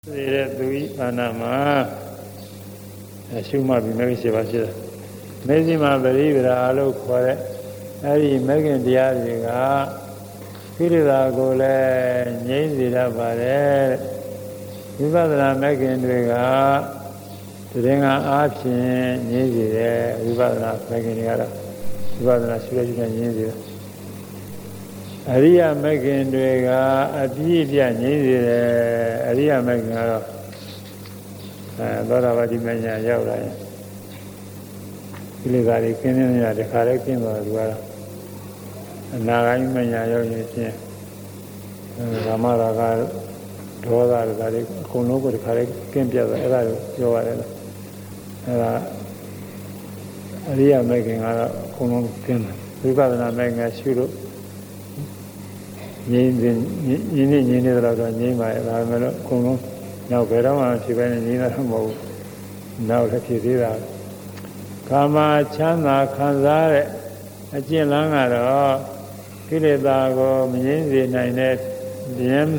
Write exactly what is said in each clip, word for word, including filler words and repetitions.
တဲ့သူဤဘာနာမှာအရှုမှပြီးမဂ္ဂင်ရှိပါရှိတယ်။မေဇိမာပရိပရာလို့ခေါ်တဲ့အဲဒီမဂ္ဂင်တရားတွေကခိရိတာကိုလည်းငြိမ့်စေတတ်ပါတယ်။ဝိပဿနာမဂ္ဂင်တွေကတရင်ကအားဖြင့်ငြိမ့်စေတယ်ဝိပဿနာမဂ္ဂင်တွေကတော့ဝိပဿနာရှုရရှုနေငြိမ့်စေတယ်။အရိယမဂ္ဂင်တွေကအပြည့်အပြည့်ငြိမ့်စေတယ်အရိယမဂ္ဂင်ကတော့အဲသောတာပတိမညာရောက်လာရင်ဒီလေသာလေးခင်းနေရတဲ့ခါလေးခင်းသွားတယ်သူကတော့အနာဂိုင်းမညာရောက်ရင်ဖြင့်ကာမရာဂဒေါသတွေကလေးအကုန်လုံးကိုဒီခါလေးကင်းပြတ်သွားအဲ့ဒါကိုပြောရတယ်အဲ့ဒါအရိယမဂ္ဂင်ကတော့အကုန်လုံးကင်းတယ်ဝိပဿနာမဂ္ဂင်ရှုလို့ငြိမ်းနေငြိမ်းနေငြိမ်းနေတော့ငြိမ်းပါရဲ့ဒါပေမဲ့အကုန်လုံးနောက်ဘယ်တော့မှဖြစ်ပဲနေနေတာမဟုတ်ဘူးနောက်လည်းဖြစ်သေးတာကာမချမ်းသာခံစားတဲ့အကျင့်လန်းကတော့ကိလေသာကိုမငြိမ်းစေနိုင်တဲ့ပြင်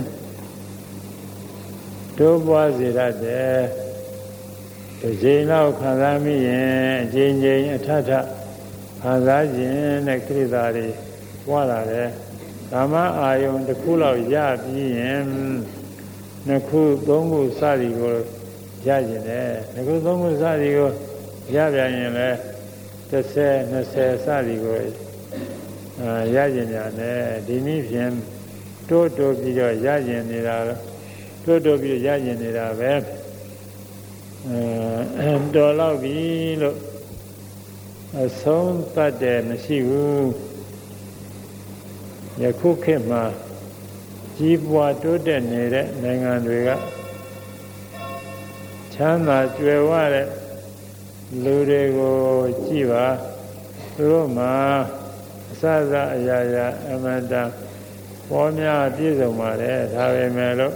တိုးပွားစေတတ်တယ်တစ်ချိန်လောက်ခံစားမိရင်အချိန်ချင်းအထထခံစားခြင်းနဲ့ကိလေသာတွေပွားလာတယ်ကာမအာယုန်တစ်ခုလောက်ရပြီးရင်နှစ်ခုသုံးခုစသည်ကိုရကျင်တယ်နှစ်ခုသုံးခုစသည်ကိုရပြန်ရင်လည်းတစ်ဆယ်နှစ်ဆယ်စသည်ကိုအာရကျင်ရတယ်ဒီနည်းဖြင့်တိုးတိုးပြီးတော့ရကျင်နေတာတိုးတိုးပြီးရကျင်နေတာပဲအဲတော်တော့ပြီလို့အဆုံးသတ်တယ်မရှိဘူးယခုခေတ်မှာကြီးပွားတိုးတက်နေတဲ့နိုင်ငံတွေကချမ်းသာကြွယ်ဝတဲ့လူတွေကိုကြည့်ပါသူတို့မှာအစစအရာရာအမတန်ပေါ်များပြည့်စုံပါတယ်ဒါပေမဲ့လို့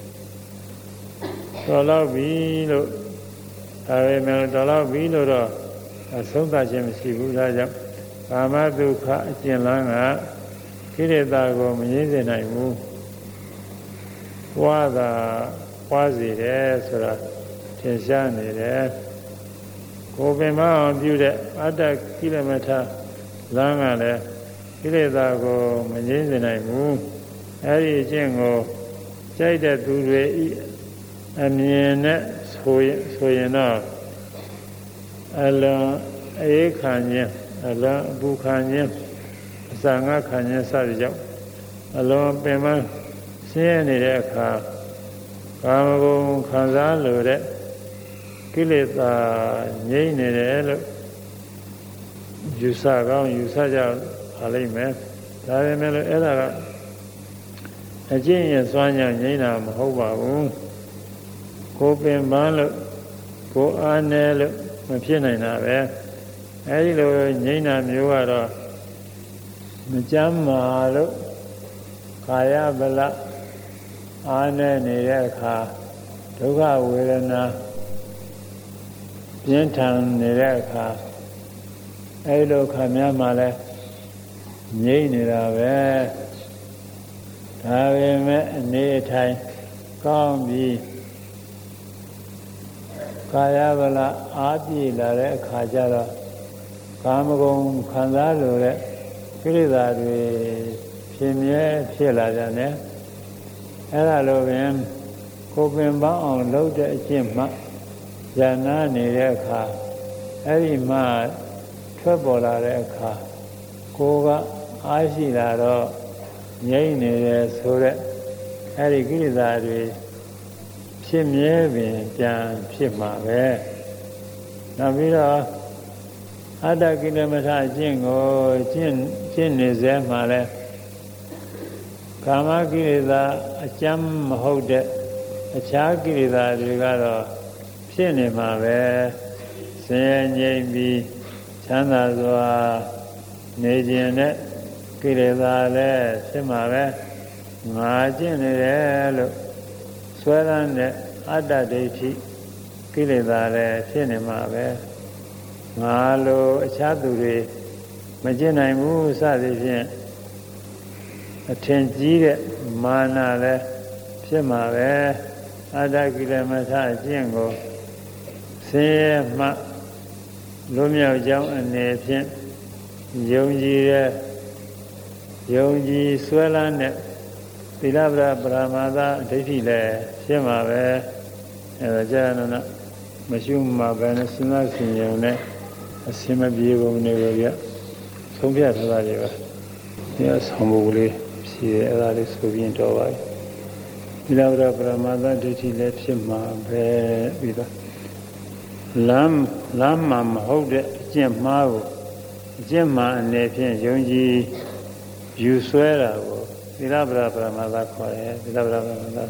တော်တော့ပြီလို့ဒါပေမဲ့တော်တော့ပြီလို့တော့အဆုံးသတ်ခြင်းမရှိဘူးဒါကြောင့်ကာမဒုက္ခအကျဉ်းလန်းကကိလေသာကိုမငြိမ်းစေနိုင်ဘူးဝါသာဝါစီတယ်ဆိုတာထင်ရှားနေတယ်ကိုယ်ပင်မအောင်ပြုတဲ့အတ္တကိလမထလမ်းကလည်းကိလေသာကိုမငြိမ်းစေနိုင်ဘူးအဲဒီအကျင့်ကိုကြိုက်တဲ့သူတွေအမြင်နဲ့ဆိုရင်ဆိုရင်တော့အလွန်အေးခံခြင်းအလွန်အပူခံခြင်းအစာငါခံခြင်းစသည်ကြောင့်အလွန်ပင်မဆင်းရဲနေတဲ့အခါကာမဂုဏ်ခံစားလို့တဲ့ကိလေသာငြိမ့်နေတယ်လို့ယူဆကောင်းယူဆကြပါလိမ့်မယ်ဒါပေမဲ့လို့အဲ့ဒါကအကျင့်ရစွမ်းကြောင့်ငြိမ့်တာမဟုတ်ပါဘူးကိုပင်ပန်းလို့ကိုအားနည်းလို့မဖြစ်နိုင်တာပဲအဲဒီလိုငြိမ့်တာမျိုးကတော့မကြမ်းမာလို့ကာယဗလအားနဲ့နေတဲ့အခါဒုက္ခဝေဒနာပြင်းထန်နေတဲ့အခါအဲဒီလိုခါများမှလည်းငြိမ့်နေတာပဲဒါပေမဲ့အနေအထိုင်ကောင်းပြီးကာယဗလအားပြည့်လာတဲ့အခါကျတော့ကာမဂုဏ်ခံစားလို့တဲ့ကိလေသာတွေဖြစ်မြဲဖြစ်လာကြတယ်အဲ့ဒါလိုပင်ကိုပင်ပန်းအောင်လုပ်တဲ့အကျင့်မှဉာဏ်နာနေတဲ့အခါအဲ့ဒီမှထွက်ပေါ်လာတဲ့အခါကိုကအားရှိလာတော့ငြိမ့်နေတယ်ဆိုတဲ့အဲ့ဒီကိလေသာတွေဖြစ်မြဲပင်ပြန်ဖြစ်မှာပဲနောက်ပြီးတော့အတ္တကိလမထအကျင့်ကိုကျင့်ကျင့်နေစေမှာလဲကာမကိလေသာအကျမ်းမဟုတ်တဲ့အခြားကိလေသာတွေကတော့ဖြစ်နေမှာပဲဆင်းရဲငြိမ်းပြီးချမ်းသာစွာနေခြင်းနဲ့ကိလေသာလည်းဖြစ်မှာပဲငါကျင့်နေတယ်လို့ဆွဲလန်းတဲ့အတ္တဒိဋ္ဌိကိလေသာလည်းဖြစ်နေမှာပဲငါလိုအခြားသူတွေမကျင့်နိုင်ဘူးစသည်ဖြင့်အထင်ကြီးတဲ့မာနလည်းဖြစ်မှာပဲအာတကိလမထအကျင့်ကိုဆင်းရဲမှလွတ်မြောက်ကြောင်းအနေဖြင့်ယုံကြည်တဲ့ယုံကြည်ဆွဲလန်းတဲ့သီလပရပရမသဒိဋ္ဌိလည်းဖြစ်မှာပဲအဲဒါကြာနနာမရှိမှပဲနဲ့စဉ်းစားဆင်ခြင်နဲ့အစင်မပြေပုံတွေကိုပြဆုံးဖြတ်ထားတာတွေပါဒီအဆောင်မှုလေးရှိတယ်အဲဒါလေးဆိုပြီးတော့ပါသီလပရပရမသဒိဋ္ဌိလည်းဖြစ်မှာပဲပြီးတော့လမ်းလမ်းမှာမဟုတ်တဲ့အကျင့်မှားကိုအကျင့်မှားအနေဖြင့်ယုံကြည်ယူဆွဲတာကိုသီလပရပရမသခေါ်တယ်သီလပရပရမသ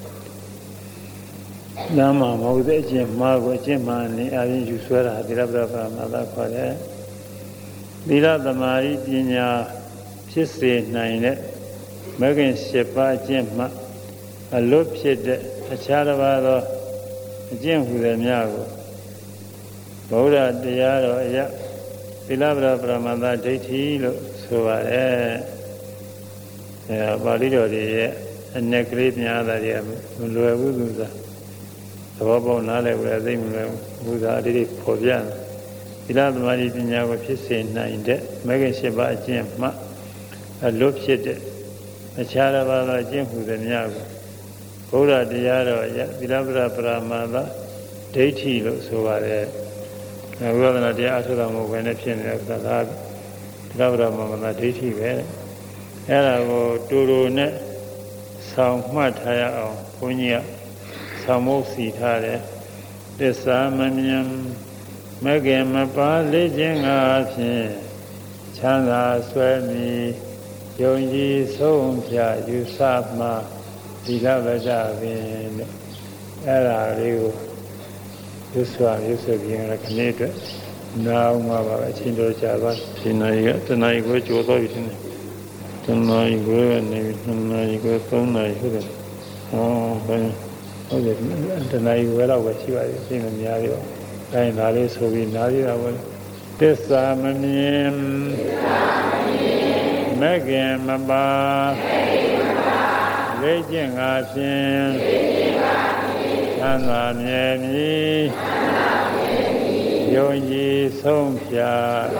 လမ်းမှာမဟုတ်တဲ့အကျင့်မှားကိုအကျင့်မှားအနေအချင်းယူဆွဲတာသီလပရပရမသခေါ်တယ်သီလသမာဓိပညာဖြစ်စေနိုင်တဲ့မဂ္ဂင်၈ပါးအကျင့်မှအလွတ်ဖြစ်တဲ့အခြားတစ်ပါးသောအကျင့်ဟူသည်များကိုဗုဒ္ဓတရားတော်အရသီလပရပရမသဒိဋ္ဌိလို့ဆိုပါတယ်အဲပါဠိတော်တွေရဲ့အနေကလေးများတာတွေကမလွယ်ဘူးသူစားသဘောပေါက်နားလည်ဝယ်သိမလွယ်ဘူးဘုရားအတိတ်ပေါ်ပြတယ်သီလသမာဓိပညာကိုဖြစ်စေနိုင်တဲ့မဂ္ဂင်၈ပါးအကျင့်မှအလွတ်ဖြစ်တဲ့အခြားတစ်ပါးသောအကျင့်ဟူသည်များကိုဘုရားတရားတော်အရသီလပရပရမသဒိဋ္ဌိလို့ဆိုပါတယ်ဝိပဿနာတရားအထုတော်မူဘယ်နဲ့ဖြစ်နေတဲ့ကသာသီလပရပရမသဒိဋ္ဌိပဲအဲ့ဒါကိုတူတူနဲ့ဆောင်မှတ်ထားရအောင်ဘုန်းကြီးကဆောင်မို့စီထားတယ်သစ္စာမမြင်မဂ္ဂင်မပါလေ့ကျင့်ငါဖြင့်ချမ်းသာဆွဲမီယုံကြည်ဆုံးဖြာယူဆမှသီလဝဒပင်တဲ့အဲ့ဒါလေးကိုရွတ်စွာရွတ်ဆိုပြီးရခဏလေးအတွက်နားအောင်ပါပဲအချင်းတော်ကြာသွားဒီနိုင်ကတနိုင်ကိုကြိုးတော့ပြီတင်တနိုင်ကိုနေနှစ်နိုင်ကိုသုံးနိုင်ဟုတ်တယ်ဟောဘယ်ဟုတ်တယ်တနိုင်ဝဲတော့ပဲရှိပါသေးတယ်ပြင်မများသေးပါဘူးအဲဒါလေးဆိုပြီးနားရတာပေါ့သစ္စာမမြင်မဂ္ဂင်မပါလေ့ကျင့်ငါဖြင့်သံဃာမြဲမည်ယုံကြည်ဆုံးဖြာ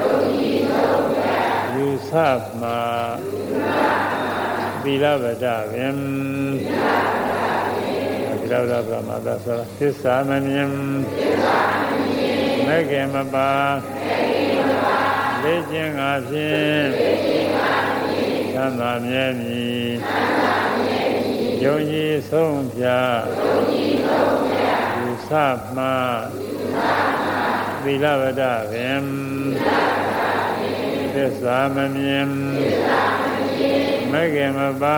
ယူဆမှာသီလဝဒပင်သီလဝဒပရမသဆိုတာသစ္စာမမြင်မဂ္ဂင်မပါလေ့ကျင့်ငါဖြင့်သံဃာမြဲမည်ယုံကြည်ဆုံးဖြာယူဆမှသီလဝဒပင်သစ္စာမမြင်မဂ္ဂင်မပါ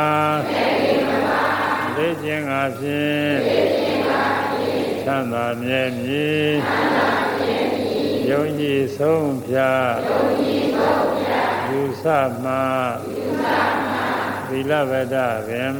လေ့ကျင့်ငါဖြင့်သံဃာမြဲမည်ယုံကြည်ဆုံးဖြာယူဆမှသီလဝဒပင်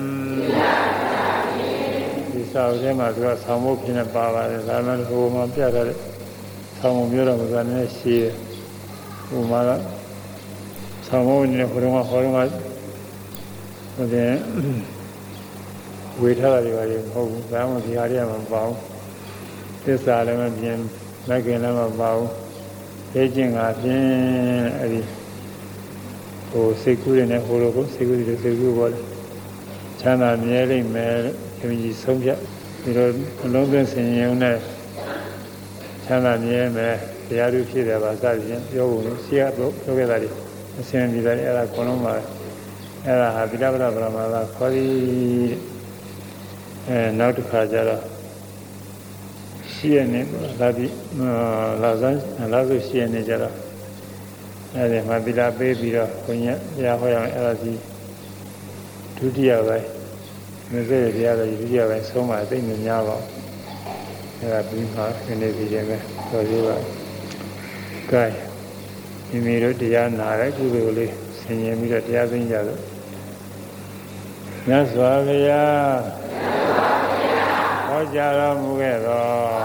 ဒီစာအုပ်ထဲမှာသူကဆောင်းဖို့ဖြစ်နေပါပါတယ်ဒါမှမဟုတ်ဟိုမှာပြထားတဲ့ဆောင်းဖို့ပြောတော့မှလည်းရှိတယ်ဟိုမှာဆောင်းဖို့နေဟိုတော့ဟိုတော့ဟိုတဲ့ဝေထားတာတွေပါလေမဟုတ်ဘူးဒါမှမဟုတ်ဒီဟာတွေကမပါဘူးသစ္စာလည်းမပြင်းမဂ္ဂင်လည်းမပါဘူးသိခြင်းကဖြင့်အဲ့ဒီဟိုစိတ်ကူးရနေဟိုလိုကိုစိတ်ကူးတွေစိတ်ကူးပေါ်တယ်ချမ်းသာမြဲလိမ့်မယ်ယုံကြည်ဆုံးဖြတ်ဒီလိုအလုံးစုံဆင်ရင်နဲ့ချမ်းသာမြဲမယ်တရားသူဖြစ်တယ်ပါစသဖြင့်ပြောဖို့ရှိရတော့ပြောခဲ့တာဒီအစဉ်ဒီတိုင်းအဲ့ဒါခေါလုံးပါအဲ့ဒါဟာသီလပရပရမသခေါ်ပြီးအဲနောက်တစ်ခါကျတော့ရှိရနေလာပြီးလာစမ်းလာဆိုရှိရနေကြတော့အဲဒီမှာသီလပေးပြီးတော့ဘုန်းကြီးတရားဟောရအောင်အဲ့ဒါကြီးဒုတိယပိုင်းမြတ်စွာဘုရားရဲ့ဒုတိယပိုင်းဆုံးမှာသိနေများပါအဲ့ဒါပြီးမှခင်းနေပြီတယ်ပဲတော်သေးပါကဲမိမိတို့တရားနာတဲ့ကုသိုလ်လေးဆင်ញင်ပြီးတော့တရားသိကြတော့မြတ်စွာဘုရားဟောကြားတော်မူခဲ့တော်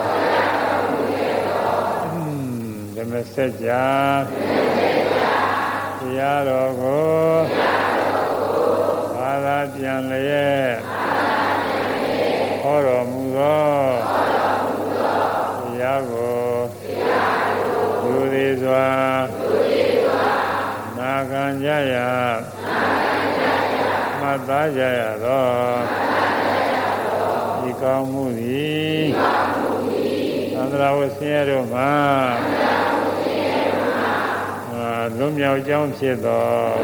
ဓမ္မစကြာတရားတော်ကိုဘာသာပြန်လျက်ဟောတော်မူသောသားကြရသောဒီကောင်းမှုသည်သန္တရာဝဆင်းရဲတို့မှာလွန်မြောက်ကြောင်းဖြစ်သော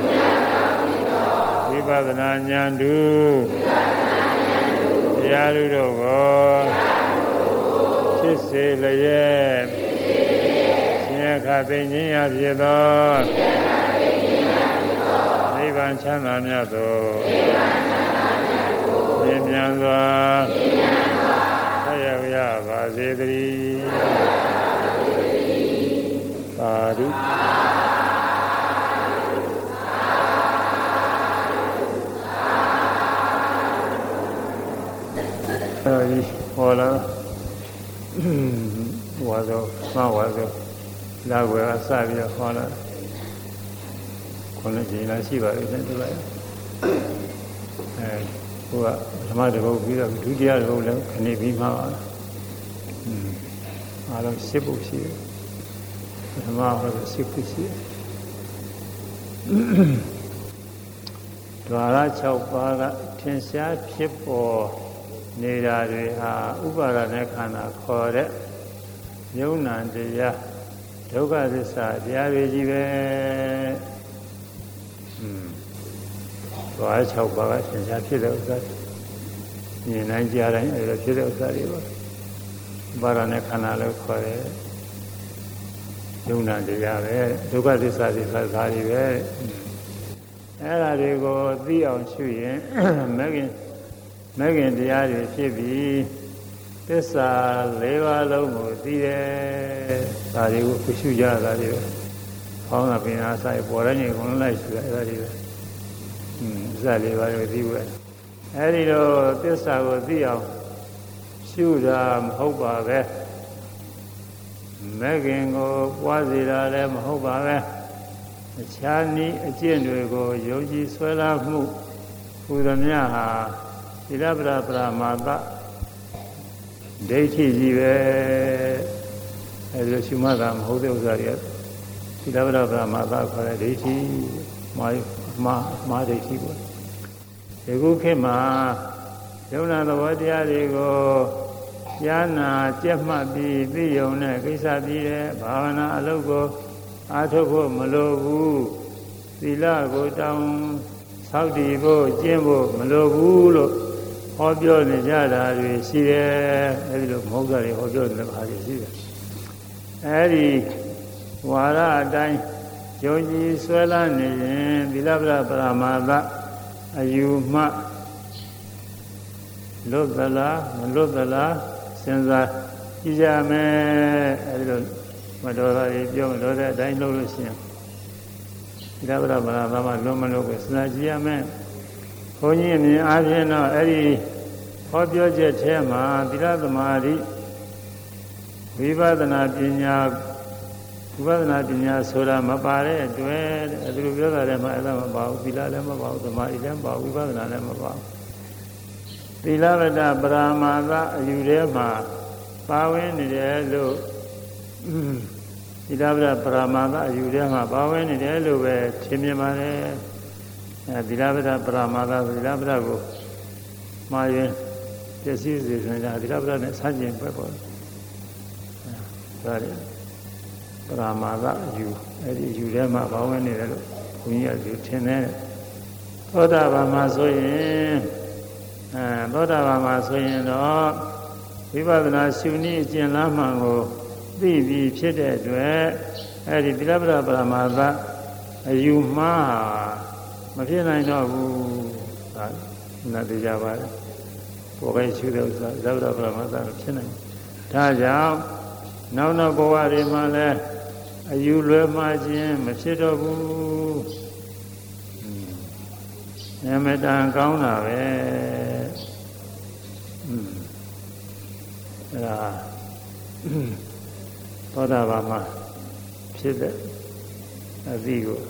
ဝိပဿနာဉာဏ်တူတရားလူတို့ကိုဖြစ်စေလျက်ရှင်ရခသိဉ္ဇင်းရဖြစ်သောနိဗ္ဗာန်ချမ်းသာမြတ်သောမြင်မြန်စွာဆက်ရောက်ရပါစေတည်းသာဓုအဲဒီဟောလာဝါသောမဝါသောလာွယ်ကစပြီးတော့ဟောလာခုနှစ်ချိန်လာရှိပါလိမ့်မယ်ဒီလိုက်အဲဟိုကဓမ္မတပုတ်ပြီးတော့ဒုတိယတပုတ်လည်းခဏပြီးမှပါอืมအားလုံးရှစ်ပုတ်ရှိတယ်ဓမ္မဟောတော့ရှစ်ပုတ်ရှိတယ်ဒွါရ၆ပါးကထင်ရှားဖြစ်ပေါ်နေတာတွေဟာဥပါဒณะခန္ဓာခေါ်တဲ့ယုံနာတရားဒုက္ခသစ္စာတရားတွေကြီးပဲอืมဘာ၆ပါးကသင်္ချာဖြစ်တဲ့ဥစ္စာမြင်နိုင်ကြတိုင်းအဲ့လိုဖြစ်တဲ့ဥစ္စာတွေပါဥပါဒณะခန္ဓာလို့ခေါ်တဲ့ယုံနာတရားပဲဒုက္ခသစ္စာတွေဆိုတာတွေပဲအဲ့ဒါတွေကိုသိအောင်ရှုရင်မဂ္ဂင်မဂ္ဂင်တရားတွေဖြစ်ပြီးသစ္စာ၄ပါးလုံးကိုသိတယ်ဒါတွေကိုခုရှုကြတာတွေပဲဖောင်းတာပင်အားဆိုင်ပေါ်တိုင်းကြီးကုန်လိုက်ရှုတယ်အဲ့ဒါတွေပဲอืมသစ္စာ၄ပါးကိုသိဖို့အဲ့ဒီတော့သစ္စာကိုသိအောင်ရှုတာမဟုတ်ပါပဲမဂ္ဂင်ကိုပွားစေတာလည်းမဟုတ်ပါပဲအခြားနည်းအကျင့်တွေကိုယုံကြည်ဆွဲလာမှုဟူသည်များဟာသီလပရပရမာသဒိဋ္ဌိကြီးပဲအဲဒီရှုမှတ်တာမဟုတ်တဲ့ဥစ္စာတွေသီလပရပရမာသခေါ်တဲ့ဒိဋ္ဌိမာမာမာဒိဋ္ဌိပေါ့ဒီခုခေတ်မှာယုံနာသဘောတရားတွေကိုကြားနာကြက်မှတ်ပြီးသိယုံတဲ့ကိစ္စပြီးတဲ့ဘာဝနာအလုပ်ကိုအားထုတ်ဖို့မလိုဘူးသီလကိုတောင်းဆောက်တည်ဖို့ကျင့်ဖို့မလိုဘူးလို့ဟောပြောနေကြတာတွေရှိတယ်အဲဒီလိုမဟုတ်တာတွေဟောပြောနေတဲ့ခါတွေရှိတယ်အဲဒီဝါရအတိုင်းယုံကြည်ဆွဲလန်းနေရင်သီလပရပရမာသအယူမှလွတ်သလားမလွတ်သလားစဉ်းစားကြည့်ကြမယ်အဲဒီလိုမတော်တာတွေပြောမတော်တဲ့အတိုင်းလုပ်လို့ရှိရင်သီလပရပရမာသမှာလွတ်မလို့ပဲစဉ်းစားကြည့်ရမယ်ဘုန်းကြီးအမြင်အားဖြင့်တော့အဲ့ဒီဟောပြောချက်ထဲမှာသီလသမာဓိဝိပဿနာပညာဝိပဿနာပညာဆိုတာမပါတဲ့အတွက်အဲဒီလိုပြောတာလည်းမအဲ့ဒါမပါဘူးသီလလည်းမပါဘူးသမာဓိလည်းမပါဘူးဝိပဿနာလည်းမပါဘူးသီလဝတ္တပရမာသအယူထဲမှာပါဝင်နေတယ်လို့သီလဝတ္တပရမာသအယူထဲမှာပါဝင်နေတယ်လို့ပဲထင်မြင်ပါတယ်သီလပဒပရမာသသီလပဒကိုမှားရင်ပျက်စီးစေဆိုတာသီလပဒနဲ့ဆန့်ကျင်ဘက်ပေါ့ဒါရပရမာသအယူအဲ့ဒီယူထဲမှာဘာဝင်နေတယ်လို့ဘုန်းကြီးကယူထင်တယ်သောတာပန်မှာဆိုရင်အဲသောတာပန်မှာဆိုရင်တော့ဝိပဿနာရှုနည်းအကျင့်လမ်းမှန်ကိုသိပြီးဖြစ်တဲ့အတွက်အဲ့ဒီသီလပဒပရမာသအယူမှားမဖြစ်နိုင်တော့ဘူးဒါနာသိကြပါလေပေါ်ပဲရှုတဲ့ဥစ္စာဇဝရပရမသဖြစ်နိုင်ဒါကြောင့်နောက်နောက်ဘဝတွေမှာလည်းအယူလွဲမှားခြင်းမဖြစ်တော့ဘူးအမတန်ကောင်းတာပဲအဲဒါသောတာပန်မှာဖြစ်တဲ့အသည့်ကို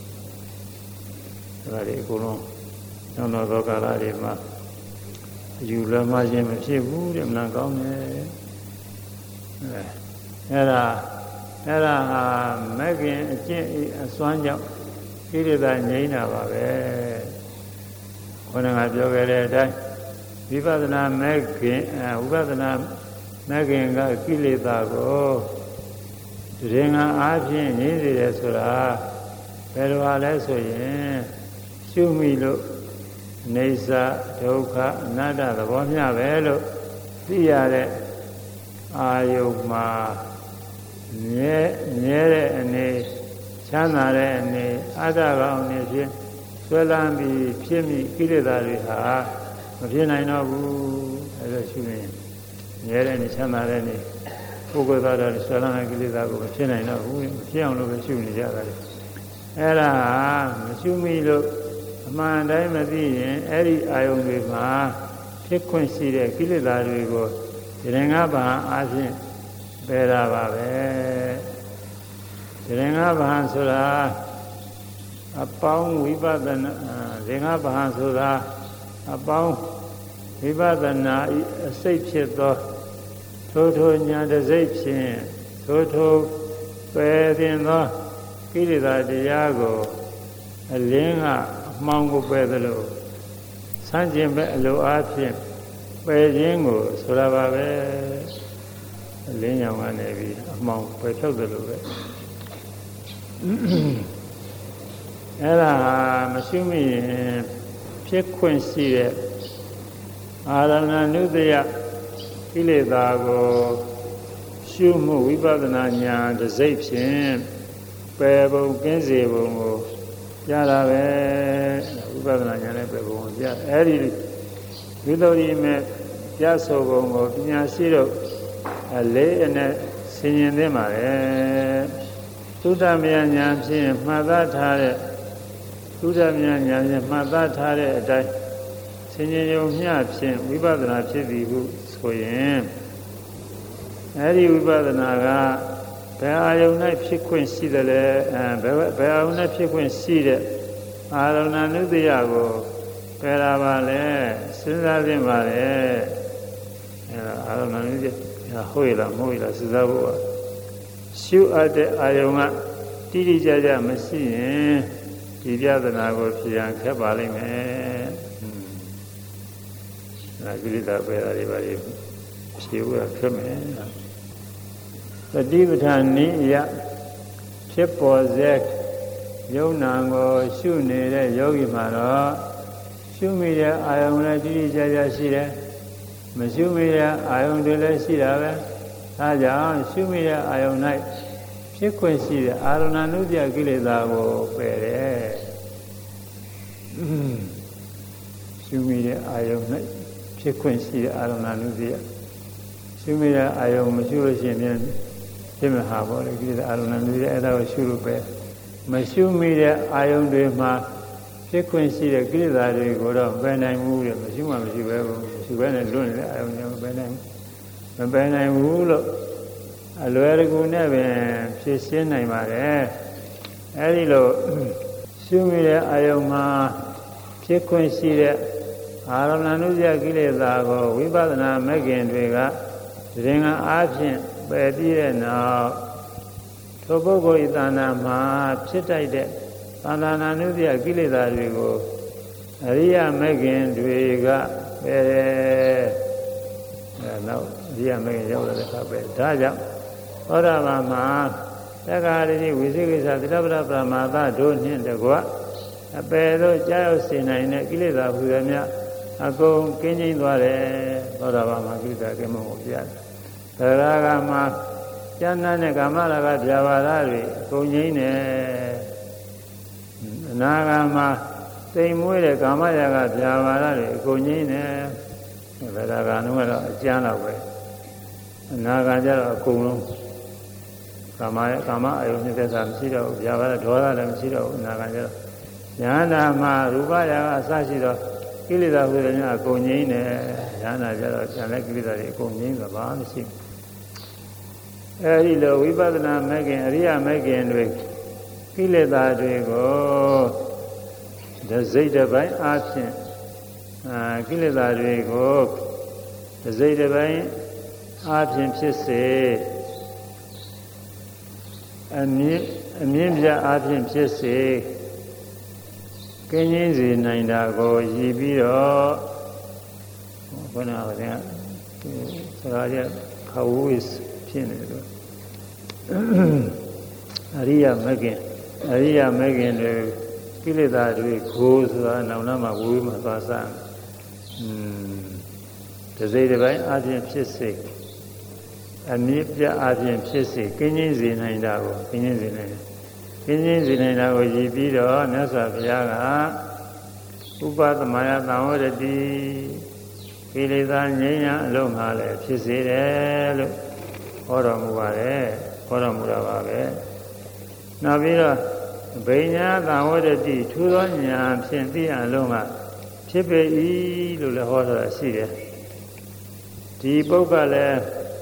ဒါတွေအကုန်လုံးနောက်နောက်သောကာလတွေမှာအယူလွဲမှားခြင်းမဖြစ်ဘူးတဲ့မနာကောင်းတယ်အဲအဲ့ဒါအဲ့ဒါဟာမဂ္ဂင်အကျင့်အစွမ်းကြောင့်ကိလေသာငြိမ်းတာပါပဲခေါင်းငါပြောခဲ့တဲ့အတိုင်းဝိပဿနာမဲ့ခင်ဝိပဿနာမဲ့ခင်ကကိလေသာကိုတရင်ကအားဖြင့်ငြိမ်းစေတယ်ဆိုတာဘယ်လိုလဲဆိုရင်ရှုမိလို့နေစာဒုက္ခအနတ္တသဘောမျှပဲလို့သိရတဲ့အာယုမှာမြဲမြဲတဲ့အနေချမ်းသာတဲ့အနေအတ္တကောင်းအနေဖြင့်ဆွဲလန်းပြီးဖြစ်မိကိလေသာတွေဟာမဖြစ်နိုင်တော့ဘူးအဲဒါရှုရင်မြဲတဲ့အနေချမ်းသာတဲ့အနေပုဂ္ဂိုလ်သားတော်ဆွဲလန်းတဲ့ကိလေသာကိုမဖြစ်နိုင်တော့ဘူးမဖြစ်အောင်လို့ပဲရှုနေကြတာလေအဲ့ဒါမရှုမိလို့အမှန်တိုင်းမသိရင်အဲ့ဒီအာယုံတွေမှာဖြစ်ခွင့်ရှိတဲ့ကိလေသာတွေကိုဒီရင်္ဂဘာအားဖြင့်ပယ်တာပါပဲဒီရင်္ဂဘာဆိုတာအပေါင်းဝိပဿနာဒီရင်္ဂဘာဆိုတာအပေါင်းဝိပဿနာအစိတ်ဖြစ်သောထိုးထိုးညာတစ်စိတ်ဖြင့်ထိုးထိုးပယ်တင်သောကိလေသာတရားကိုအလင်းကအမှောင်ကိုပယ်သလိုဆန်းကျင်ပဲအလိုအားဖြင့်ပယ်ခြင်းကိုဆိုတာပါပဲအလင်းရောင်ကနေပြီးအမှောင်ပယ်ဖြုတ်သလိုပဲအဲ့ဒါမရှိမိရင်ဖြစ်ခွင့်ရှိတဲ့အာရဏနုတယကိလေသာကိုရှုမှုဝိပဿနာဉာဏ်တစ်စိတ်ဖြင့်ပယ်ပုံကင်းစေပုံကိုရတာပဲဝိပဿနာဉာဏ်နဲ့ပယ်ပုံကိုရအဲ့ဒီဝိသုဒ္ဓိမဲ့ရဆိုပုံကိုပညာရှိတို့အလေးအနက်ဆင်ញင်သင့်ပါတယ်သုဒ္ဓမယဉာဏ်ဖြင့်မှတ်သားထားတဲ့သုဒ္ဓမယဉာဏ်ဖြင့်မှတ်သားထားတဲ့အတိုင်းဆင်ញင်ရုံမျှဖြင့်ဝိပဿနာဖြစ်ပြီဟုဆိုရင်အဲဒီဝိပဿနာကဘယ်အာယုန်၌ဖြစ်ခွင့်ရှိတယ်လဲအဲဘယ်ဘယ်အာယုန်၌ဖြစ်ခွင့်ရှိတဲ့အာရဏနုတ္တယကိုပယ်တာပါလဲစဉ်းစားသင့်ပါလေအဲအာရဏနုတ္တယဟုတ်ရလားမဟုတ်ရလားစဉ်းစားဖို့ပါရှုအပ်တဲ့အာယုန်ကတိတိကျကျမရှိရင်ဒီပြဿနာကိုဖြေရန်ခက်ပါလိမ့်မယ်။ဒါကိလေသာပယ်တာတွေပါလေဖြေဖို့ခက်မယ်။ပฏิပဋ္ဌာန်နည်းအရဖြစ်ပေါ်စေယုံနာကိုရှုနေတဲ့ယောဂီမှာတော့ရှုမိတဲ့အာယုန်လည်းတိတိကျကျရှိတယ်။မရှုမိတဲ့အာယုန်တွေလည်းရှိတာပဲ။ဒါကြောင့်ရှုမိတဲ့အာယုန်၌ဖြစ်ခွင့်ရှိတဲ့အာရဏနုတ္တယကိလေသာကိုပယ်တယ်။ရှုမိတဲ့အာယုန်၌ဖြစ်ခွင့်ရှိတဲ့အာရဏနုတ္တယရှုမိတဲ့အာယုန်မရှုလို့ရှိရင်ဖြစ်မှာဟာပေါ့လေကိလေသာအာရဏနုတ္တယအဲ့ဒါကိုရှုလို့ပဲမရှုမိတဲ့အာယုန်တွေမှာဖြစ်ခွင့်ရှိတဲ့ကိလေသာတွေကိုတော့ပယ်နိုင်မှုတဲ့မရှုမှမရှိပဲဘူးရှုပဲနဲ့လွတ်နေတဲ့အာယုန်တွေမပယ်နိုင်ဘူးမပယ်နိုင်ဘူးလို့အလွယ်တကူနဲ့ပင်ဖြည့်ရှင်းနိုင်ပါတယ်အဲဒီလိုရှုမိတဲ့အာယုံမှာဖြစ်ခွင့်ရှိတဲ့အာရဏနုတ္တယကိလေသာကိုဝိပဿနာမဲ့ခင်တွေကတရင်ကအားဖြင့်ပယ်ပြီးတဲ့နောက်ထိုပုဂ္ဂိုလ်ဤတဏ္ဍာမှာဖြစ်တိုက်တဲ့သန္တာနာနုတ္တယကိလေသာတွေကိုအရိယမဲ့ခင်တွေကပယ်တယ်အဲနောက်အရိယမဲ့ခင်ရောက်တဲ့အခါပဲဒါကြောင့်သောတာပန်မှာသက္ကာရတိဝိသိကိစ္စသတ္တပ္ပပရမာသတို့နှင့်တကွအပယ်တို့ကြောက်စေနိုင်တဲ့ကိလေသာဟူသည်များအကုန်ကင်းကျင်းသွားတယ်သောတာပန်မှာကိလေသာကင်းမှုကိုပြရတယ်သရဂါမှာဉာဏ်နဲ့ကာမရာဂဗျာပါဒတွေအကုန်ငြိမ့်တယ်အနာဂါမှာသိမ်မွေးတဲ့ကာမရာဂဗျာပါဒတွေအကုန်ငြိမ့်တယ်သရဂါကတော့အကျမ်းတော့ပဲအနာဂါကျတော့အကုန်လုံးကာမရဲ့ကာမအယုန်နှစ်သက်တာမရှိတော့ဘူး။ဗျာပါဒဒေါသလည်းမရှိတော့ဘူး။အနာဂါကျတော့ဉာဏ်နာမှာရူပရာကအစရှိတော့ကိလေသာဟူသည်များအကုန်ငြိမ်းတယ်။ဉာဏ်နာကျတော့ဉာဏ်နဲ့ကိလေသာတွေအကုန်ငြိမ်းသွားပါမရှိဘူး။အဲဒီလိုဝိပဿနာမဲ့ခင်အရိယာမဲ့ခင်တွေကိလေသာတွေကိုဒစိတ်တစ်ပိုင်းအားဖြင့်အာကိလေသာတွေကိုဒစိတ်တစ်ပိုင်းအားဖြင့်ဖြစ်စေအမြင့်အမြင့်ပြအားဖြင့်ဖြစ်စေကင်းချင်းစေနိုင်တာကိုရည်ပြီးတော့ဘုရားကလည်းစကားရခဝိစဖြစ်နေတယ်အရိယာမဂ်ခင်အရိယာမဂ်ခင်တွေကိလေသာတွေကိုဆိုတာနောက်နောက်မှဝိမှာသွားစားอืมတစိတစ်ပိုင်းအပြင်ဖြစ်စေအမြင့်ပြအပြင်ဖြစ်စေကင်းချင်းစေနိုင်တာကိုကင်းချင်းစေနိုင်တယ်ကင်းချင်းစေနိုင်တာကိုရည်ပြီးတော့မြတ်စွာဘုရားကဥပသမယသံဝရတိကိလေသာငြိမ်းရအလုံးဟာလည်းဖြစ်စေတယ်လို့ဟောတော်မူပါတယ်ဟောတော်မူတာပါပဲနောက်ပြီးတော့ဘိညာသံဝရတိထူသောဉာဏ်ဖြင့်သိအလုံးကဖြစ်ပေ၏လို့လည်းဟောတော်ရှိတယ်ဒီပုဂ္ဂလည်း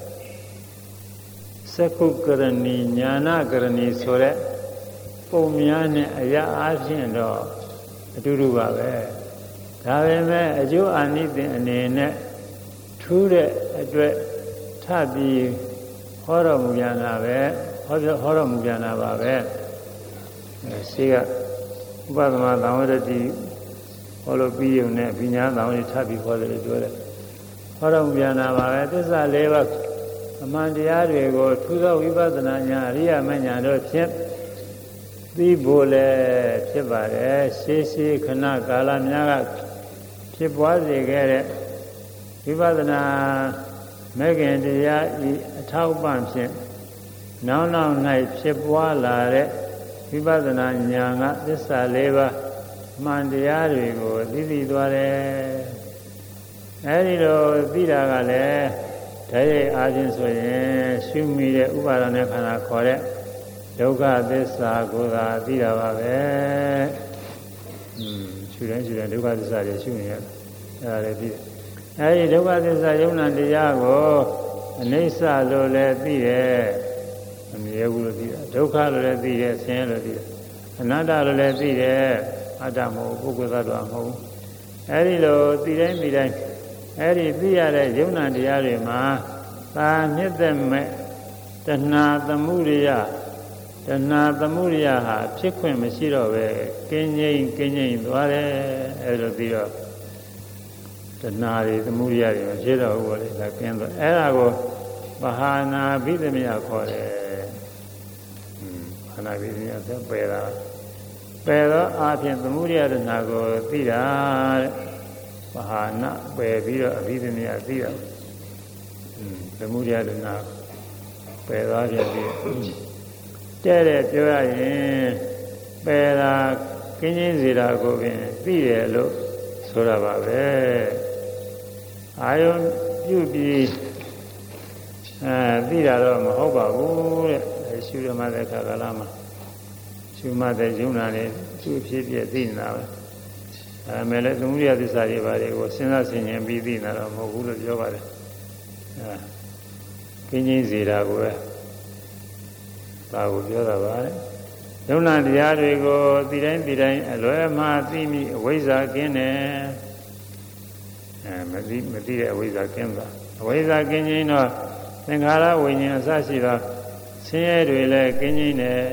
သက္ခုကရဏီညာနာကရဏီဆိုတဲ့ပုံများနဲ့အရာအားဖြင့်တော့အတူတူပါပဲဒါပေမဲ့အကျိုးအာနိသင်အနေနဲ့ထူးတဲ့အတွက်ထပ်ပြီးဟောတော်မူပြန်တာပဲဟောဟောတော်မူပြန်တာပါပဲရှိကဥပဒမသံဝရတိဟောလို့ပြီးရုံနဲ့ပညာသံဝရတိထပ်ပြီးဟောတယ်လို့ပြောတယ်ဟောတော်မူပြန်တာပါပဲသစ္စာလေးပါးအမှန်တရားတွေကိုထူးသောဝိပဿနာဉာဏ်အရိယာမဉာဏ်တို့ဖြင့်သိဖို့လည်းဖြစ်ပါတယ်ရှေးရှေးခဏကာလများကဖြစ်ပွားစေခဲ့တဲ့ဝိပဿနာမဲ့ခင်တရားဤအထောက်ပံ့ဖြင့်နောက်နောက်၌ဖြစ်ပွားလာတဲ့ဝိပဿနာဉာဏ်ကသစ္စာလေးပါးမှန်တရားတွေကိုသိသိသွားတယ်အဲဒီလိုသိတာကလည်းတည်းရဲ့အားဖြင့်ဆိုရင်ရှုမိတဲ့ဥပါဒณะခန္ဓာခေါ်တဲ့ဒုက္ခသစ္စာကိုသာသိတာပါပဲ။อืมရှုတိုင်းရှုတိုင်းဒုက္ခသစ္စာတွေရှုနေရတယ်။အဲဒါလည်းသိတယ်။အဲဒီဒုက္ခသစ္စာယုံနာတရားကိုအနိစ္စလို့လည်းသိတယ်။အမြဲဘူးလို့သိတယ်။ဒုက္ခလို့လည်းသိတယ်၊ဆင်းရဲလို့သိတယ်။အနတ္တလို့လည်းသိတယ်။အတ္တမဟုတ်ပုဂ္ဂိုလ်သတ္တဝါမဟုတ်ဘူး။အဲဒီလိုသိတိုင်းသိတိုင်းအဲဒီသိရတဲ့ယုံနာတရားတွေမှာသာမြင့်တဲ့မဲ့တဏှာသမှုရိယတဏှာသမှုရိယဟာဖြစ်ခွင့်မရှိတော့ပဲကင်းငြိမ်ကင်းငြိမ်သွားတယ်အဲလိုပြီးတော့တဏှာတွေသမှုရိယတွေမဖြစ်တော့ဘူးလေဒါကင်းသွားအဲဒါကိုပဟာနာဘိသမယခေါ်တယ်ပဟာနာဘိသမယဆိုပယ်တာပယ်တော့အပြင်သမှုရိယတဏှာကိုသိတာတဲ့ပဟာနာပယ်ပြီးတော့အဘိသမယသိတာသမှုရိယတဏှာပယ်သွားပြန်ပြီးတဲ့တဲ့ပြောရရင်ပယ်တာကင်းချင်းစေတာကိုပင်သိတယ်လို့ဆိုတာပါပဲအာယုံပြုပြီးအဲသိတာတော့မဟုတ်ပါဘူးတဲ့ရှုရမှတဲ့ခါကလာမှာရှုမှတဲ့ယုံနာနဲ့သူ့ဖြစ်ဖြစ်သိနေတာပဲအဲမဲ့လည်းသမုဒိယသစ္စာတွေပါတယ်ကိုစဉ်းစားဆင်ခြင်ပြီးသိနေတာတော့မဟုတ်ဘူးလို့ပြောပါတယ်အဲကင်းချင်းစေတာကိုပဲဒါကိုပြောတာပါလေယုံနာတရားတွေကိုသိတိုင်းသိတိုင်းအလွယ်မှသိမိအဝိဇ္ဇာကင်းတယ်အဲမသိမသိတဲ့အဝိဇ္ဇာကင်းတာအဝိဇ္ဇာကင်းခြင်းတော့သင်္ခါရဝိညာဉ်အစရှိသောဆင်းရဲတွေလည်းကင်းခြင်းတယ်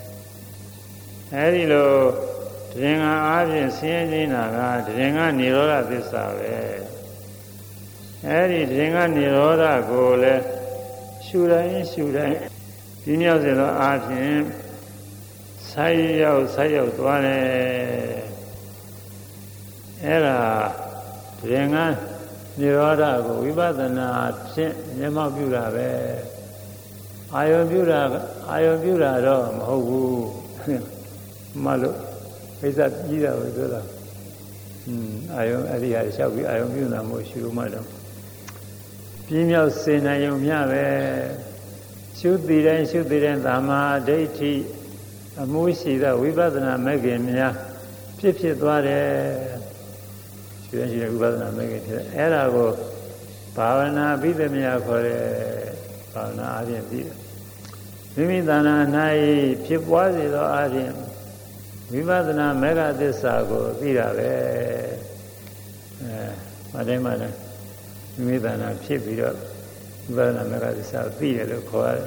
အဲဒီလိုတရင်ကအားဖြင့်ဆင်းရဲခြင်းတာကတရင်ကနေရောဓသစ္စာပဲအဲဒီတရင်ကနေရောဓကိုလည်းရှုတိုင်းရှုတိုင်းဒီမြောက်စေသောအားဖြင့်ဆိုက်ရောက်ဆိုက်ရောက်သွားတယ်အဲ့ဒါတရင်ကနေရောဓကိုဝိပဿနာဖြင့်မျက်မှောက်ပြုတာပဲအာယုံပြုတာအာယုံပြုတာတော့မဟုတ်ဘူးမလို့ပိဿကြီးတာကိုပြောတာอืมအာယုံအဲ့ဒီဟာလျှောက်ပြီးအာယုံပြုတာမို့ရှုလို့မှတော့ပြင်းမြောက်စေနိုင်ုံမျှပဲရှုသိတိုင်းရှုသိတိုင်းသာမာဒိဋ္ဌိအမှုရှိသောဝိပဿနာမဲ့ခင်များဖြစ်ဖြစ်သွားတယ်ရှုရရှိတဲ့ဝိပဿနာမဲ့ခင်ဖြစ်အဲ့ဒါကိုဘာဝနာဘိသမယခေါ်တဲ့ဘာဝနာအပြင်ပြီးမိမိတဏ္ဍာ၌ဖြစ်ပွားစေသောအပြင်ဝိပဿနာမေဃသစ္စာကိုသိတာပဲအဲမတိုင်းမတိုင်းမိမိတဏ္ဍာဖြစ်ပြီးတော့ဝိပဿနာမေဃသစ္စာသိတယ်လို့ခေါ်ရတယ်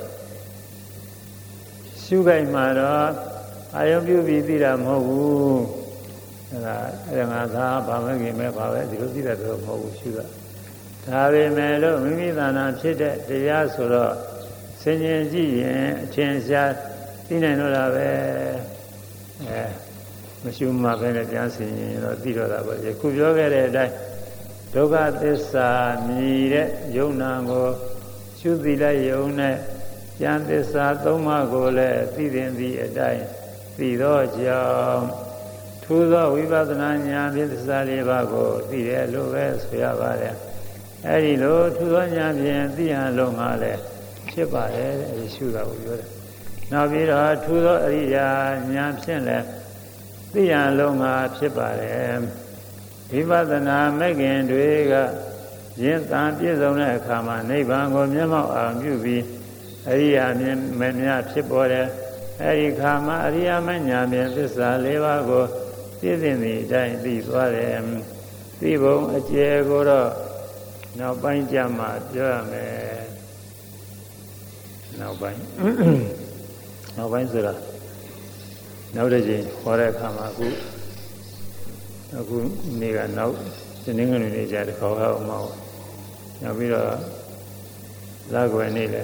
ရှုခိုက်မှာတော့အာယုံပြုပြီးသိတာမဟုတ်ဘူးအဲဒါအဲငါသာဘာမခင်မဲ့ဘာပဲဒီလိုသိတဲ့တော့မဟုတ်ဘူးရှုတာဒါပေမဲ့လို့မိမိသာနာဖြစ်တဲ့တရားဆိုတော့ဆင်ញင်ကြည့်ရင်အထင်ရှားသိနိုင်တော့တာပဲအဲမရှုမှပဲနဲ့ပြန်ဆင်ញင်တော့သိတော့တာပဲယခုပြောခဲ့တဲ့အတိုင်းဒုက္ခသစ္စာမြည်တဲ့ယုံနာကိုရှုသိလိုက်ယုံနဲ့ဉာဏ်သစ္စာသုံးပါးကိုလည်းသိတဲ့ဒီအတိုင်းသိတော့ကြောင်းထူသောဝိပဿနာဉာဏ်ဖြင့်သစ္စာလေးပါးကိုသိတယ်လို့ပဲဆိုရပါတယ်အဲဒီလိုထူသောဉာဏ်ဖြင့်သိရလုံးမှာလည်းဖြစ်ပါတယ်အဲဒီရှုတာကိုပြောတယ်နောက်ပြီးတော့ထူသောအရိယာဉာဏ်ဖြင့်လည်းသိရလုံးမှာဖြစ်ပါတယ်ဝိပဿနာမဲ့ခင်တွေကရင့်တန်ပြည့်စုံတဲ့အခါမှာနိဗ္ဗာန်ကိုမျက်မှောက်အောင်ပြုပြီးအရိယာမြင်မများဖြစ်ပေါ်တယ်အဲဒီခါမှာအရိယာမညာဖြင့်သစ္စာလေးပါးကိုသိသိသည့်အတိုင်းသိသွားတယ်သိပုံအကျယ်ကိုတော့နောက်ပိုင်းကျမှပြောရမယ်နောက်ပိုင်းနောက်ပိုင်းဆိုတာနောက်တစ်ချိန်ဟောတဲ့အခါမှာအခုအခုနေ့ကနောက်ဒီနေ့ကနေနေကြတဲ့ခေါ်ဟောက်မှာနောက်ပြီးတော့လာကွယ်နေ့လဲ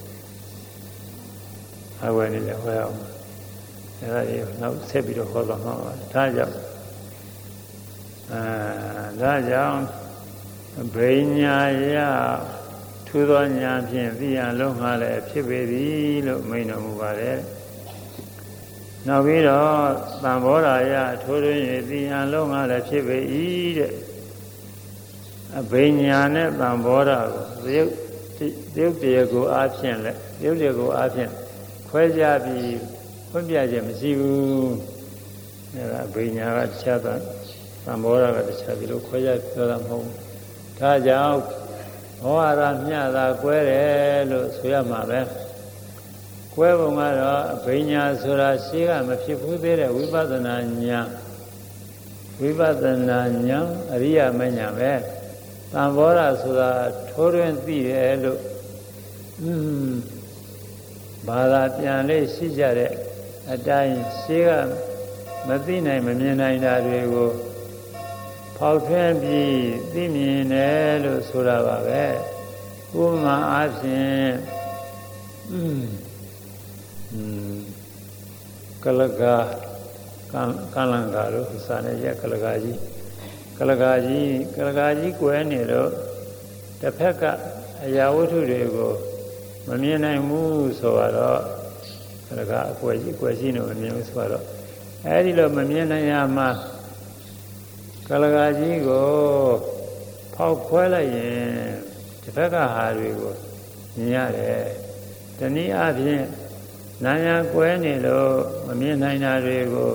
လာကွယ်နေ့လဲဟောအောင်အဲဒါကြီးနောက်ဆက်ပြီးတော့ဟောသွားမှာပါဒါကြောင့်အာဒါကြောင့်ဘိညာယထူသောညာဖြင့်သိရလုံးမှာလည်းဖြစ်ပေသည်လို့မိန့်တော်မူပါတယ်နောက်ပြီးတော့သံဘောဓာယထိုးရင်းသိရလုံးမှာလည်းဖြစ်ပေ၏တဲ့အဘိညာနဲ့သံဘောဓာကိုရုပ်ရုပ်တရားကိုအားဖြင့်လည်းရုပ်တရားကိုအားဖြင့်ခွဲခြားပြီးဖွင့်ပြခြင်းမရှိဘူးအဲဒါဘိညာကတခြားသံဘောဓာကတခြားဒီလိုခွဲခြားပြောတာမဟုတ်ဘူးဒါကြောင့်ဘောဟာရမျှတာကွဲတယ်လို့ဆိုရမှာပဲကွဲပုံကတော့အဘိညာဆိုတာရှင်းကမဖြစ်ဘူးသေးတဲ့ဝိပဿနာဉာဏ်ဝိပဿနာဉာဏ်အရိယာမဉာဏ်ပဲသံဘောဓဆိုတာထိုးတွင်သိတယ်လို့อืมဘာသာပြန်လေးရှိကြတဲ့အတိုင်းရှင်းကမသိနိုင်မမြင်နိုင်တာတွေကိုဖောက်ထွင်းပြီးသိမြင်တယ်လို့ဆိုတာပါပဲဥပမာအားဖြင့်อืมอืมကလကာကလန်ကာလို့စာနဲ့ရကလကာကြီးကလကာကြီးကလကာကြီးကွယ်နေတော့တစ်ဖက်ကအရာဝတ္ထုတွေကိုမမြင်နိုင်ဘူးဆိုတော့ကလကာအကွယ်ကြီးအကွယ်ကြီးတော့မမြင်ဘူးဆိုတော့အဲဒီလိုမမြင်နိုင်ရမှာကလကာကြီးကိုဖောက်ခွဲလိုက်ရင်တစ်ဖက်ကဟာတွေကိုမြင်ရတယ်တနည်းအားဖြင့်နာညာကွဲနေလို့မမြင်နိုင်တာတွေကို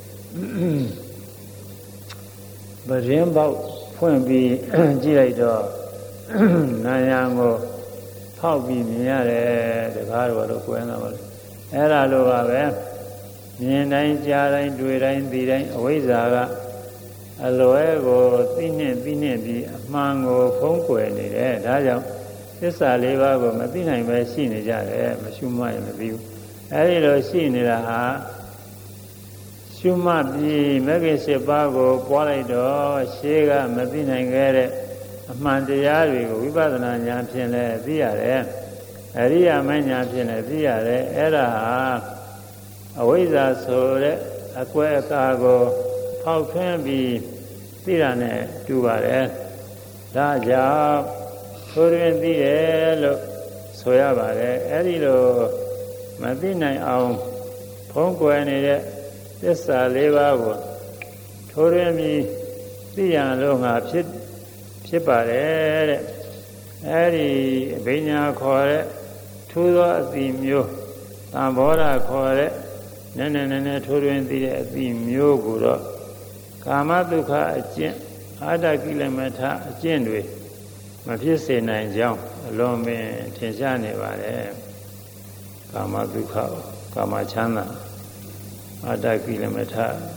ဗရင်ပေါက်ဖွင့်ပြီးကြည့်လိုက်တော့နာညာကိုဖောက်ပြီးမြင်ရတယ်တကားတော့လို့ကွဲနေတာပါလေအဲ့ဒါလိုပါပဲမြင်တိုင်းကြားတိုင်းတွေ့တိုင်းသိတိုင်းအဝိဇ္ဇာကအလွဲကိုသိနှင့်သိနှင့်ပြီးအမှန်ကိုဖုံးကွယ်နေတယ်ဒါကြောင့်သစ္စာလေးပါးကိုမသိနိုင်ပဲရှိနေကြတယ်မရှုမှရင်မသိဘူးအဲဒီလိုရှိနေတာဟာရှုမှတ်ပြီးမဂ္ဂင်၈ပါးကိုပွားလိုက်တော့ရှေးကမသိနိုင်ခဲ့တဲ့အမှန်တရားတွေကိုဝိပဿနာဉာဏ်ဖြင့်လည်းသိရတယ်အရိယာမဉာဏ်ဖြင့်လည်းသိရတယ်အဲ့ဒါဟာအဝိဇ္ဇာဆိုတဲ့အကွဲအကာကိုဖောက်ထွင်းပြီးသိတာနဲ့တူပါတယ်ဒါကြောင့်ဆိုရင်သိတယ်လို့ဆိုရပါတယ်အဲဒီလိုမသိနိုင်အောင်ဖုံးကွယ်နေတဲ့သစ္စာလေးပါးကိုထိုးရင်းပြီးသိရလို့ငါဖြစ်ဖြစ်ပါတယ်တဲ့အဲဒီအဘိညာခေါ်တဲ့ထူးသောအသိမျိုးသံဘောဓခေါ်တဲ့နည်းနည်းနည်းနည်းထိုးရင်းသိတဲ့အသိမျိုးကိုတော့ကာမဒုက္ခအကျင့်အာတကိလမထအကျင့်တွေမဖြစ်စေနိုင်ကြောင်းအလွန်ပင်ထင်ရှားနေပါတယ်ကာမဒုက္ခကာမချမ်းသာအာတကိလမထ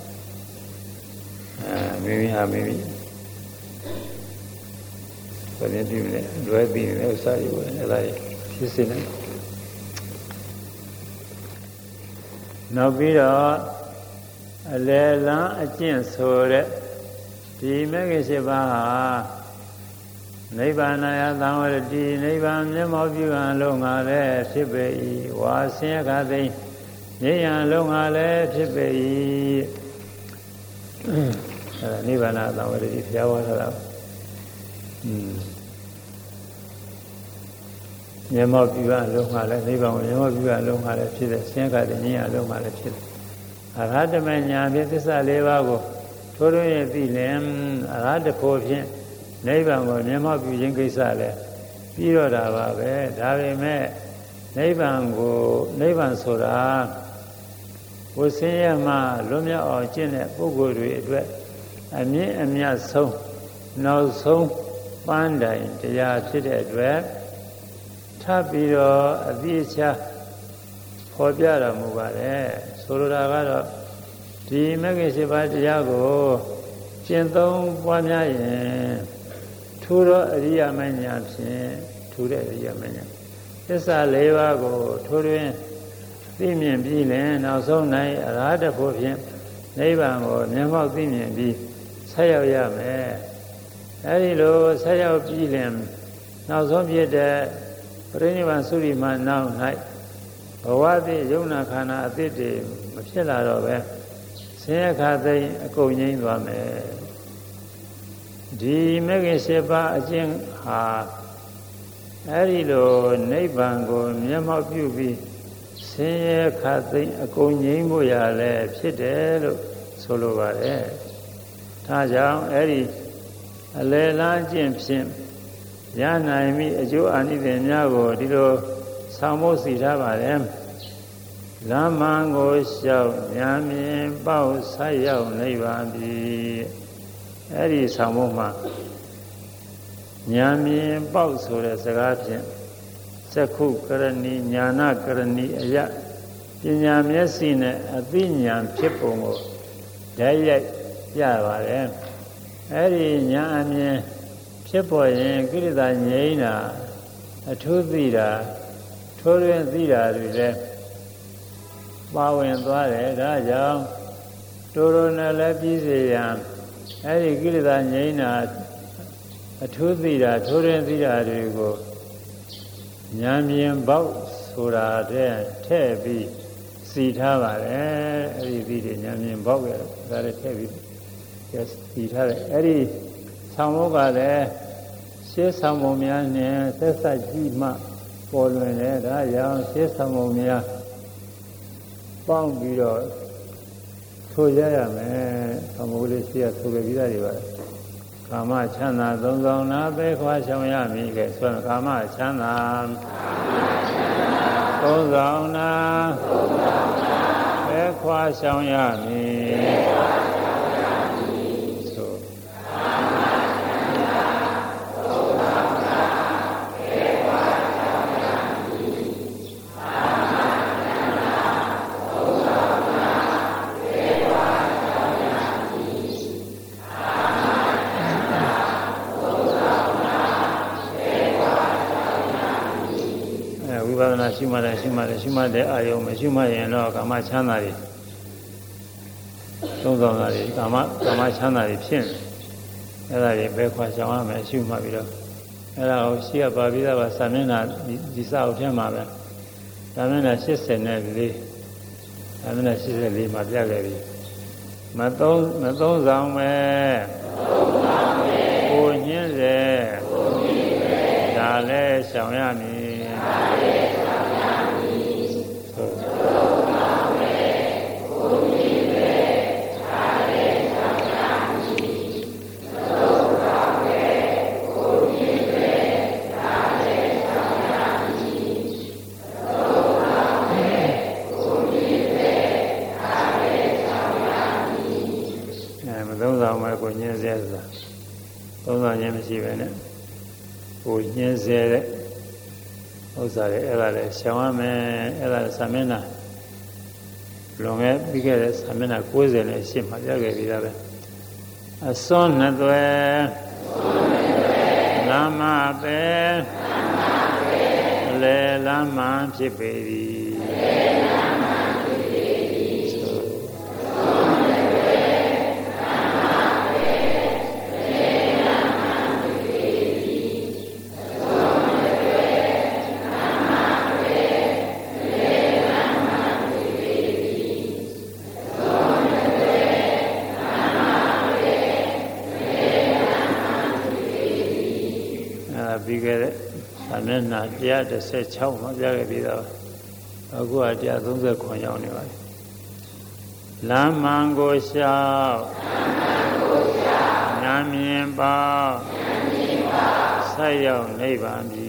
အဲမိမိဟာမိမိဘယ်နည်းပြုလဲလွယ်ပြီးနေဥစ္စာတွေပဲအဲ့ဒါဖြစ်စေနိုင်နောက်ပြီးတော့အလယ်လန်းအကျင့်ဆိုတဲ့ဒီမဂ္ဂင်၈ပါးဟာနိဗ္ဗာန်ယသံဝရတိနိဗ္ဗာန်မျက်မှောက်ပြုရန်လုံးငါလည်းဖြစ်ပေ၏ဝါဆင်းရဲခါသိငြိမ်းရန်လုံးငါလည်းဖြစ်ပေ၏အဲဒါနိဗ္ဗာန်သံဝရတိဘုရားဟောတာอืมမျက်မှောက်ပြုရန်လုံးငါလည်းနိဗ္ဗာန်ကိုမျက်မှောက်ပြုရန်လုံးငါလည်းဖြစ်တယ်ဆင်းရဲခါသိငြိမ်းရန်လုံးငါလည်းဖြစ်တယ်အရဟတမညာဖြင့်သစ္စာလေးပါးကိုထိုးထွင်းရသိလင်အရဟတဖို့ဖြင့်နိဗ္ဗာန်ကိုမျက်မှောက်ပြုခြင်းကိစ္စလည်းပြီးတော့တာပါပဲဒါပေမဲ့နိဗ္ဗာန်ကိုနိဗ္ဗာန်ဆိုတာဝဆင်းရဲမှလွတ်မြောက်အောင်ကျင့်တဲ့ပုဂ္ဂိုလ်တွေအတွက်အမြင့်အမြတ်ဆုံးနောက်ဆုံးပန်းတိုင်တရားဖြစ်တဲ့အတွက်ထပ်ပြီးတော့အပြည့်ချဖော်ပြတော်မူပါတယ်ဆိုလိုတာကတော့ဒီမဂ္ဂင်၈ပါးတရားကိုကျင့်သုံးပွားများရင်ထူသောအရိယာမဉ္ဇဉ်ဖြင့်ထူတဲ့အရိယာမဉ္ဇဉ်သစ္စာ၄ပါးကိုထိုးတွင်သိမြင်ပြီးလင်နောက်ဆုံး၌အရဟတဖို့ဖြင့်နိဗ္ဗာန်ကိုမျက်မှောက်သိမြင်ပြီးဆက်ရောက်ရမယ်အဲဒီလိုဆက်ရောက်ပြီးလင်နောက်ဆုံးဖြစ်တဲ့ပရိနိဗ္ဗာန်သုရိမနောက်၌ဘဝတည်ယုံနာခန္ဓာအသစ်တွေမဖြစ်လာတော့ပဲဆင်းရဲခါသိအကုန်ငြိမ်းသွားမယ်ဒီမဂ္ဂင်၈ပါးအကျင့်ဟာအဲဒီလိုနိဗ္ဗာန်ကိုမျက်မှောက်ပြုပြီးဆင်းရဲခါသိအကုန်ငြိမ်းဖို့ရလဲဖြစ်တယ်လို့ဆိုလိုပါတယ်ဒါကြောင့်အဲဒီအလယ်လန်းကျင့်ဖြင့်ရနိုင်ပြီအကျိုးအာနိသင်များကိုဒီလိုဆောင်ဖို့စီထားပါတယ်လမ်းမှန်ကိုလျှောက်ဉာဏ်မြင်ပေါက်ဆက်ရောက်နိဗ္ဗာန်ပြီအဲ့ဒီဆောင်ဖို့မှာဉာဏ်မြင်ပေါက်ဆိုတဲ့စကားဖြင့်သက္ခုကရဏီညာနာကရဏီအယပညာမျက်စိနဲ့အသိဉာဏ်ဖြစ်ပုံကိုဓာတ်ရိုက်ပြပါတယ်အဲ့ဒီဉာဏ်အမြင်ဖြစ်ပေါ်ရင်ကိလေသာငြိမ်းတာအထူးသိတာထိုးရင်းသိတာတွေလည်းပါဝင်သွားတယ်ဒါကြောင့်တိုးတိုးနဲ့လည်းပြီးစေရန်အဲဒီကိလေသာငြိမ်းတာအထူးသိတာထိုးရင်းသိတာတွေကိုဉာဏ်မြင်ပေါက်ဆိုတာတဲ့ထည့်ပြီးစီထားပါတယ်အဲဒီသိတွေဉာဏ်မြင်ပေါက်ရဲ့ဒါလည်းထည့်ပြီးစီထားတယ်အဲဒီဆောင်ဖို့ကလည်းရှေးဆောင်ပုံများနဲ့သက်သက်ကြည့်မှပေါ်လွင်တယ်ဒါကြောင့်ရှေးဆောင်ပုံများပေါင်းပြီးတော့ထိုးရရမယ်ဆောင်ပုံလေးရှေးကထိုးပြပြီးသားတွေပါကာမချမ်းသာသုံးဆောင်နာပဲခွာဆောင်ရမည်ကဲဆိုရင်ကာမချမ်းသာသုံးဆောင်နာပဲခွာဆောင်ရမည်ရှိမှလည်းရှိမှလည်းရှိမှတဲ့အာယုံမရှိမှရင်တော့ကာမချမ်းသာတွေသုံးဆောင်တာတွေကာမကာမချမ်းသာတွေဖြစ်အဲ့ဒါတွေပဲခွာဆောင်ရမယ်ရှိမှပြီးတော့အဲ့ဒါကိုရှိရပါပြီးသားပါစာမျက်နှာဒီစာအုပ်ထဲမှာပဲစာမျက်နှာ၈၀နဲ့၄စာမျက်နှာ၈၄မှာပြခဲ့ပြီမသုံးမသုံးဆောင်မယ်ကိုညင်းစေဒါလည်းရှောင်ရမည်ကိုညင်းစေဆိုတာသုံးဆောင်ခြင်းမရှိပဲနဲ့ကိုညင်းစေတဲ့ဥစ္စာတွေအဲ့ဒါလည်းရှောင်ရမယ်အဲ့ဒါဆာမင်းနာလွန်ခဲ့ပြီးခဲ့တဲ့ဆာမင်းနာ၉၀နဲ့ရှင်းမှပြခဲ့ပြီးသားပဲအစွန်းနှစ်သွဲလမ်းမပဲအလေလမ်းမှဖြစ်ပေသည်ပြီးခဲ့တဲ့သာမျက်နှာone thirty-sixမှာပြခဲ့ပြီးတော့အခုကone thirty-nineရောက်နေပါပြီလမ်းမှန်ကိုလျှောက်ဉာဏ်မြင်ပါဆက်ရောက်နိဗ္ဗာန်ပြီ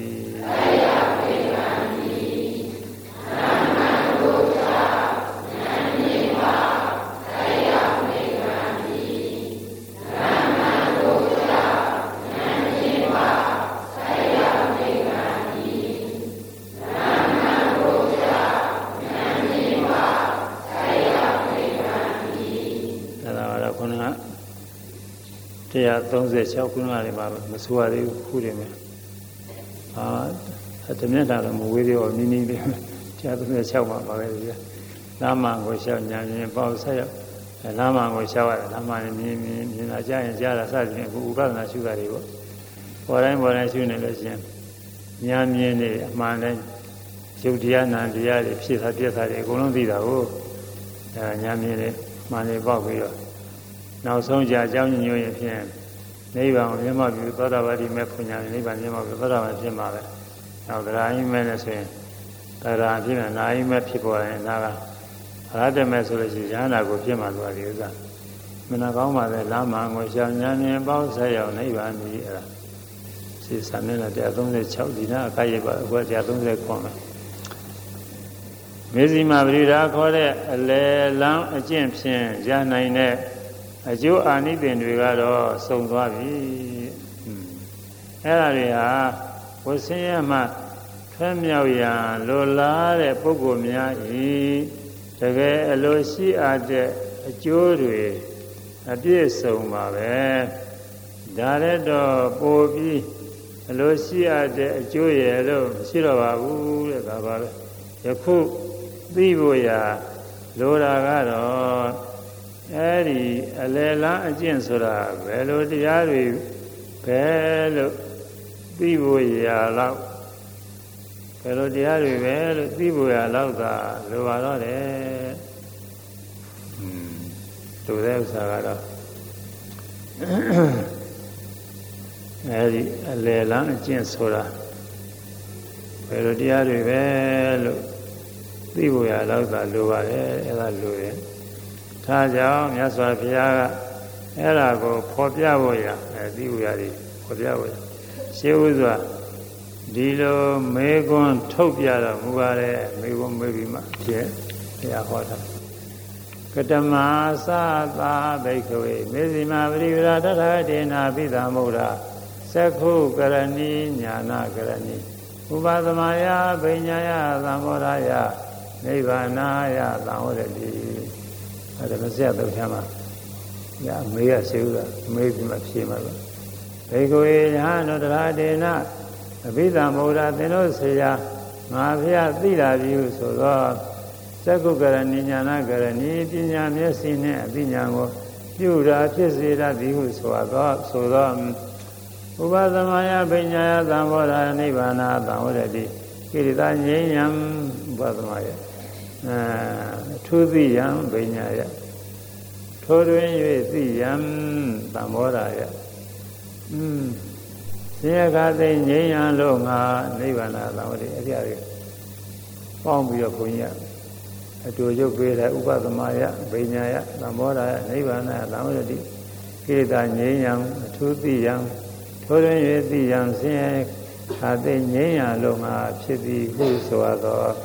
one thirty-sixခုနကလည်းမဆိုရသေးဘူးခုတည်းမှာအာတမျက်တာတော့မဝေးသေးဘူးနီးနီးလေးone thirty-sixမှာပါပဲဒီလမ်းမှန်ကိုရှောက်ညာရင်ပေါ့ဆက်ရောက်လမ်းမှန်ကိုရှောက်ရတယ်လမ်းမှန်မြင်မြင်မြင်လာကြရင်ကြားတာစသဖြင့်အခုဥပဒနာရှုတာတွေပေါ့ပေါ်တိုင်းပေါ်တိုင်းရှုနေလို့ရှိရင်ညာမြင်နေအမှန်တိုင်းယုတ်တရားနာတရားတွေဖြစ်တာပြက်တာတွေအကုန်လုံးသိတာကိုအဲညာမြင်နေမှန်နေပေါက်ပြီးတော့နောက်ဆုံးကြအကြောင်းညွှန်ရင်ဖြင့်နိဗ္ဗာန်ကိုမြတ်မောပြုသောတာပတိမေဖွညာနိဗ္ဗာန်မြတ်မောပြုသောတာပန်ဖြစ်မှာပဲနောက်တရားအိမဲနဲ့ဆိုရင်တရားဖြစ်မှာနာအိမဲဖြစ်ပေါ်ရင်နာကရတ္တမေဆိုလို့ရှိရင်ဉာဏ်ကိုဖြစ်မှာသွားတယ်ဥစ္စာမနာကောင်းပါလေလမ်းမှန်ကိုရှောင်ဉာဏ်မြင်ပေါင်းဆက်ရောက်နိဗ္ဗာန်ကြီးအဲ့ဒါစိတ်ဆံနေတာone thirty-sixဒီနာအခိုက်ရပါအခုone thirty-nineမယ်မေဇိမာပရိဒါခေါ်တဲ့အလေလမ်းအကျင့်ဖြင့်ရနိုင်တဲ့အကျိုးအာနိသင်တွေကတော့စုံသွားပြီအဲ့ဒါတွေဟာဝဆင်းရဲမှထွတ်မြောက်ရန်လိုလားတဲ့ပုဂ္ဂိုလ်များ၏တကယ်အလိုရှိအပ်တဲ့အကျိုးတွေအပြည့်စုံပါပဲဒါလည်းတော့ပို့ပြီးအလိုရှိအပ်တဲ့အကျိုးရဲ့လို့မရှိတော့ပါဘူးတဲ့ဒါပါပဲယခုသိဖို့ရာလိုတာကတော့အဲ့ဒီအလယ်လန်းအကျင့်ဆိုတာဘယ်လိုတရားတွေဘယ်လိုသိဖို့ရာလောက်ဘယ်လိုတရားတွေပဲလို့သိဖို့ရာလောက်သာလိုပါတော့တယ်။อืมတို့တဲ့ဥစ္စာကတော့အဲ့ဒီအလယ်လန်းအကျင့်ဆိုတာဘယ်လိုတရားတွေပဲလို့သိဖို့ရာလောက်သာလိုပါတယ်အဲ့ဒါလိုတယ်။ဒါကြောင့်မြတ်စွာဘုရားကအဲ့ဒါကိုဖော်ပြဖို့ရာအဲသိဖို့ရာတွေဖော်ပြဖို့ရာရှင်းဥစွာဒီလိုမေကွန်းထုတ်ပြတော့မူပါတယ်မေကွန်းမေးပြီးမှဖြစ်ဘုရားဟောတာကတမသသာဘိက္ခဝေမေဇိမာပရိဝရတထဒေနာပိသမုဒ္ဒသက္ခုကရဏီညာနာကရဏီဥပသမယဗိညာယသံဃောရယနိဗ္ဗာနာယသံဝရတိအဲ့ဒါမဆက်တော့ချမ်းပါညာမေးရရှိဦးတာမေးပြီးမှဖြေမှာပဲဘေကဝေညာနောတရာဒေနအဘိဓမ္မုဒ္ဒသင်တို့ဆရာငါဖျားသိလာပြီဆိုတော့သက္ကုကရဏီညာနာကရဏီပညာမျက်စိနဲ့အသိဉာဏ်ကိုပြုတာဖြစ်စေတတ်သည်ဟုဆိုတော့ဆိုတော့ဥပသမယပညာယသံဃောရနိဗ္ဗာနာသံဝရတိကိရိတာငြိမ်းယံဥပသမယအဲထုသိယံပညာယထိုတွင်၍သိယံသံဃောရယอืมဆင်းရဲခါသိငြိမ်းရလို့ငါနိဗ္ဗာန်သံဝတိအဲ့ဒီအရာပေါင်းပြီးတော့ဘုန်းကြီးကအတူရုပ်ပေးတဲ့ဥပသမယဗိညာယသံဃောရယနိဗ္ဗာန်သံဝတိကိရိတာငြိမ်းယံအထူးသိယံထိုတွင်၍သိယံဆင်းရဲခါသိငြိမ်းရလို့ငါဖြစ်သည်ဟုဆိုသော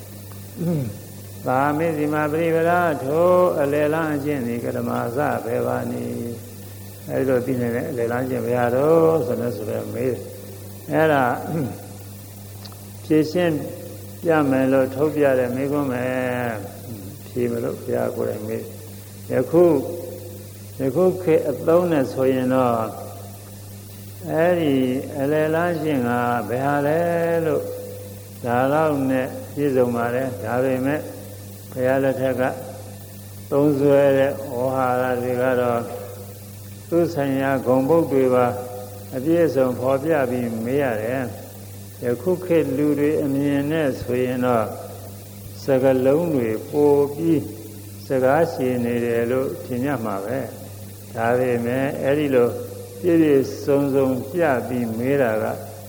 သာမေဇိမာပရိဝရထိုအလေလန်းအကျင့်သည်ကဓမာစဘေဘာနိအဲ့လိုသိနေတဲ့အလေလန်းကျင့်ဘုရားတော်ဆိုလို့ဆိုတော့မေးအဲ့ဒါဖြည့်ရှင်းပြမယ်လို့ထုတ်ပြတယ်မေးခွန်းမယ်ဖြေမလို့ဘုရားကိုယ်တိုင်မေးယခုယခုခေတ်အသုံးနဲ့ဆိုရင်တော့အဲ့ဒီအလေလန်းကျင့်ကဘယ်ဟာလဲလို့ဒါတော့နဲ့ပြည့်စုံပါတယ်ဒါပေမဲ့ဘုရားလက်ထက်ကသုံးဆွဲတဲ့ဩဟာရတွေကတော့သူဆိုင်ရာဂုံပုတ်တွေပါအပြည့်အစုံဖော်ပြပြီးမေးရတယ်ယခုခေတ်လူတွေအမြင်နဲ့ဆိုရင်တော့စကားလုံးတွေပိုပြီးစကားရှည်နေတယ်လို့ထင်ကြမှာပဲဒါပေမဲ့အဲ့ဒီလိုပြည့်ပြည့်စုံစုံပြပြီးမေးတာက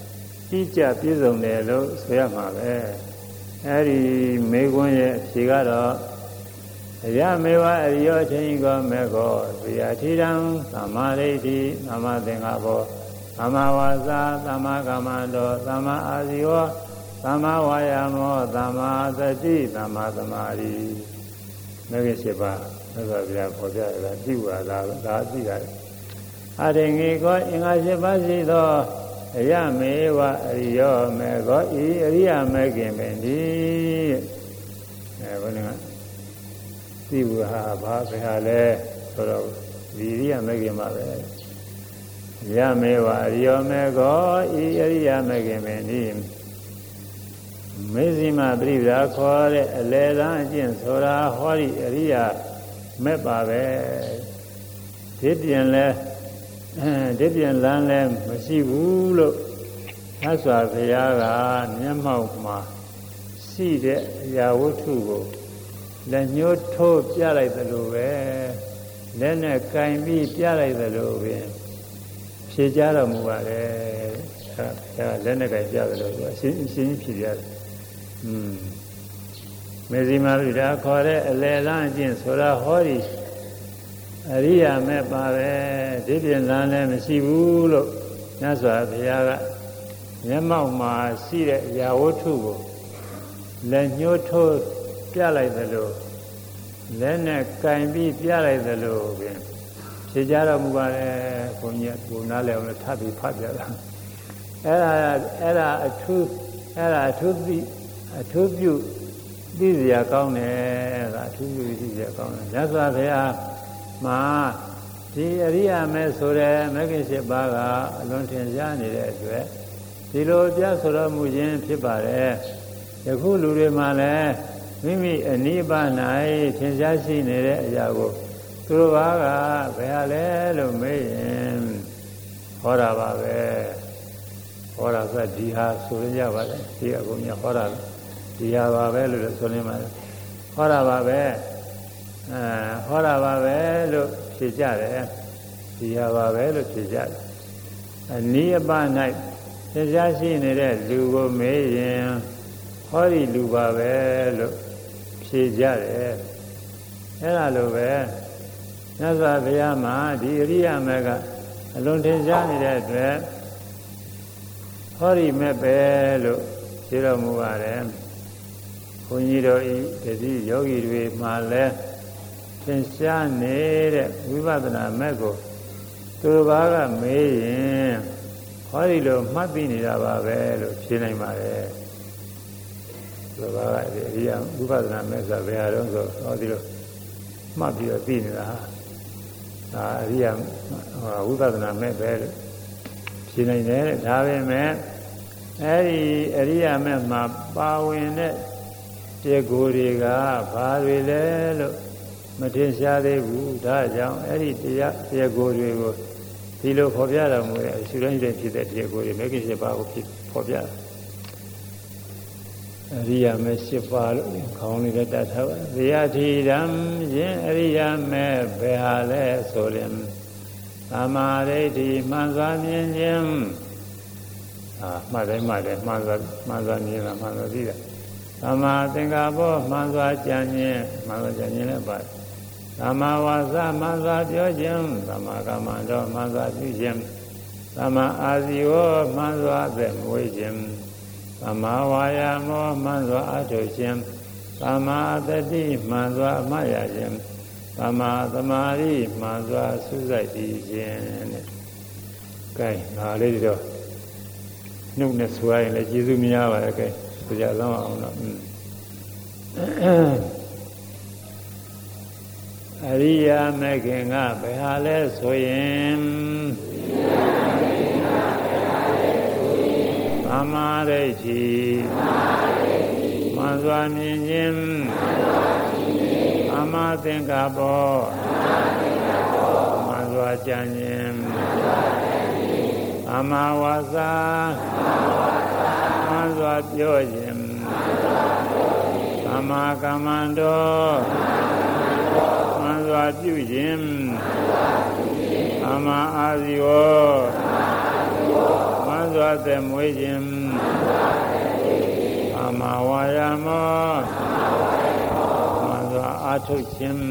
တိကျပြည့်စုံတယ်လို့ဆိုရမှာပဲအဲဒီမေခွန်းရဲ့ဖြေကတော့အယမေဝအရိယောချင်းကောမေကောဝိယတိတံသမ္မာဒိဋ္ဌိသမ္မာသင်္ကပ္ပောသမ္မာဝါစာသမ္မာကမ္မန္တောသမ္မာအာဇီဝသမ္မာဝါယာမောသမ္မာသတိသမ္မာသမာဓိမဂ္ဂင်၈ပါးသက်သာပြပေါ်ပြရတာသိဝါသာဒါသိတာအထေငေကောအင်္ဂါ၈ပါးရှိသောအယမေဝအရိယောမေကောဤအရိယမေခင်ပင်ဒီအဲဘုန်းကသိဝါဘာဘယ်ဟာလဲဆိုတော့ဒီအရိယမေခင်ပါပဲယမေဝအရိယောမေကောဤအရိယမေခင်ပင်ဒီမေဇိမပရိဒါခေါ်တဲ့အလေသံအကျင့်ဆိုတာဟောဒီအရိယမဲ့ပါပဲဒီပြင်လဲဒီပြင်လမ်းလဲမရှိဘူးလို့သစ္စာဘုရားကမျက်မှောက်မှာရှိတဲ့အရာဝတ္ထုကိုလက်ညှိုးထိုးပြလိုက်သလိုပဲလက်နဲ့ကင်ပြီးပြလိုက်သလိုပဲဖြေကြတော်မူပါတယ်အဲလက်နဲ့ကင်ပြသလိုအရှင်းအရှင်းဖြေရတယ်อืมမေဇိမာရိဒါခေါ်တဲ့အလေလန်းအကျင့်ဆိုတာဟောဒီအရိယာမဲ့ပါပဲဒီပြင်လမ်းလည်းမရှိဘူးလို့မြတ်စွာဘုရားကမျက်မှောက်မှာရှိတဲ့အရာဝတ္ထုကိုလက်ညှိုးထိုးပြလိုက်သလိုလက်နဲ့ကင်ပြီးပြလိုက်သလိုပင်ဖြေကြတော်မူပါတယ်ဘုန်းကြီးကကိုနားလည်အောင်ထပ်ပြီးဖတ်ပြတာအဲ့ဒါအဲ့ဒါအထူးအဲ့ဒါအထူးသိအထူးပြုသိစရာကောင်းတယ်ဒါအထူးပြုသိစရာကောင်းတယ်မြတ်စွာဘုရားမှာဒီအရိယာမဲဆိုတဲ့မဂ္ဂင်၈ပါးကအလွန်ထင်ရှားနေတဲ့အတွက်ဒီလိုပြဆိုတော်မူခြင်းဖြစ်ပါတယ်ယခုလူတွေမှာလည်းမိမိအနိဗ္ဗာန်၌ထင်ရှားရှိနေတဲ့အရာကိုသူတို့ဘာကဘယ်ဟာလဲလို့မေးရင်ဟောတာပါပဲဟောတာဆိုဒီဟာဆိုရကြပါတယ်ဒီအကုန်ကြီးဟောတာဒီဟာပါပဲလို့ဆိုနေမှာဟောတာပါပဲအဲဟောတာပါပဲလို့ဖြေကြတယ်ဒီဟာပါပဲလို့ဖြေကြတယ်အနိယပ၌သင်ရှားရှိနေတဲ့လူကိုမေးရင်ဟောဒီလူပါပဲလို့ဖြေကြတယ်အဲ့ဒါလိုပဲမြတ်စွာဘုရားမှာဒီအရိယာမေကအလွန်ထင်ရှားနေတဲ့အတွက်ဟောဒီမဲ့ပဲလို့ဖြေတော်မူပါတယ်ဘုန်းကြီးတို့ဤတတိယောဂီတွေမှာလည်းသင်ရှားနေတဲ့ဝိပဿနာမဲ့ကိုသူတို့ဘာကမေးရင်ဟောဒီလိုမှတ်သိနေတာပါပဲလို့ဖြေနိုင်ပါတယ်သူတို့ဘာကဒီအရိယာဝိပဿနာမဲ့ဆိုဘယ်ဟာတော့ဆိုဟောဒီလိုမှတ်ပြီးတော့သိနေတာဟာဒါအရိယာဝိပဿနာမဲ့ပဲလို့ဖြေနိုင်တယ်ဒါပဲမဲ့အဲဒီအရိယာမဲ့မှာပါဝင်တဲ့တေကိုယ်တွေကဘာတွေလဲလို့မထင်ရှားသေးဘူးဒါကြောင့်အဲ့ဒီတရားတရားကိုယ်တွေကိုဒီလိုဖော်ပြတော်မူတဲ့အရှုတိုင်းတိုင်းဖြစ်တဲ့တရားကိုယ်တွေမဂ္ဂင်၈ပါးကိုဖြစ်ဖော်ပြတာအရိယာမေ၈ပါးလို့ခေါင်းလေးနဲ့တတ်ထားပါဇေယတိဓမ္မယင်အရိယာမေဘယ်ဟာလဲဆိုရင်သမာဓိဋ္ဌိမှန်စွာမြင်ခြင်းအာမှတ်တယ်မှတ်တယ်မှန်စွာမှန်စွာမြင်တာမှန်စွာသိတာသမာသင်္ကပ္ပောမှန်စွာကြံခြင်းမှန်စွာကြံခြင်းလည်းပါတယ်သမာဝါစာမှန်စွာပြောခြင်းသမာကမ္မန္တောမှန်စွာပြုခြင်းသမာအာဇီဝမှန်စွာအသက်မွေးခြင်းသမာဝါယာမောမှန်စွာအထုတ်ခြင်းသမာတတိမှန်စွာအမှတ်ရခြင်းသမာသမာဓိမှန်စွာဆုစိုက်တည်ခြင်းတဲ့။ကဲဒါလေးတော့နှုတ်နဲ့ဆိုရင်လည်းကျေးဇူးများပါရဲ့ကဲဆိုကြလောင်းအောင်တော့အရိယာမေခင်ကဘယ်ဟာလဲဆိုရင်သမာဓိဋ္ဌိမှန်စွာမြင်ခြင်းသမာသင်္ကပ္ပောမှန်စွာကြံခြင်းသမာဝါစာမှန်စွာပြောခြင်းသမာကမ္မန္တောမှန်စွာပြုခြင်းသမာအာဇီဝမှန်စွာသက်မွေးခြင်းအာမဝါယာမောမှန်စွာအာထုတ်ခြင်း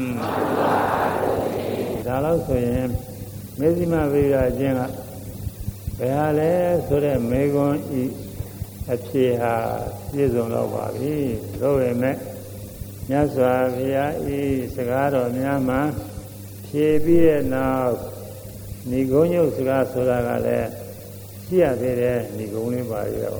ဒါလို့ဆိုရင်မေဇိမဗေဒအချင်းကဘယ်ဟာလဲဆိုတဲ့မေကွန်းဤအဖြစ်ဟာပြည့်စုံတော့ပါပြီသို့ပေမဲ့မြတ်စွာဘုရားဤစကားတော်များမှာဖြေပြီးတဲ့နောက်ဏိဂုံးညုတ်စကားဆိုတာကလည်းရှိရသေးတယ်ဏိဂုံးလေးပါရော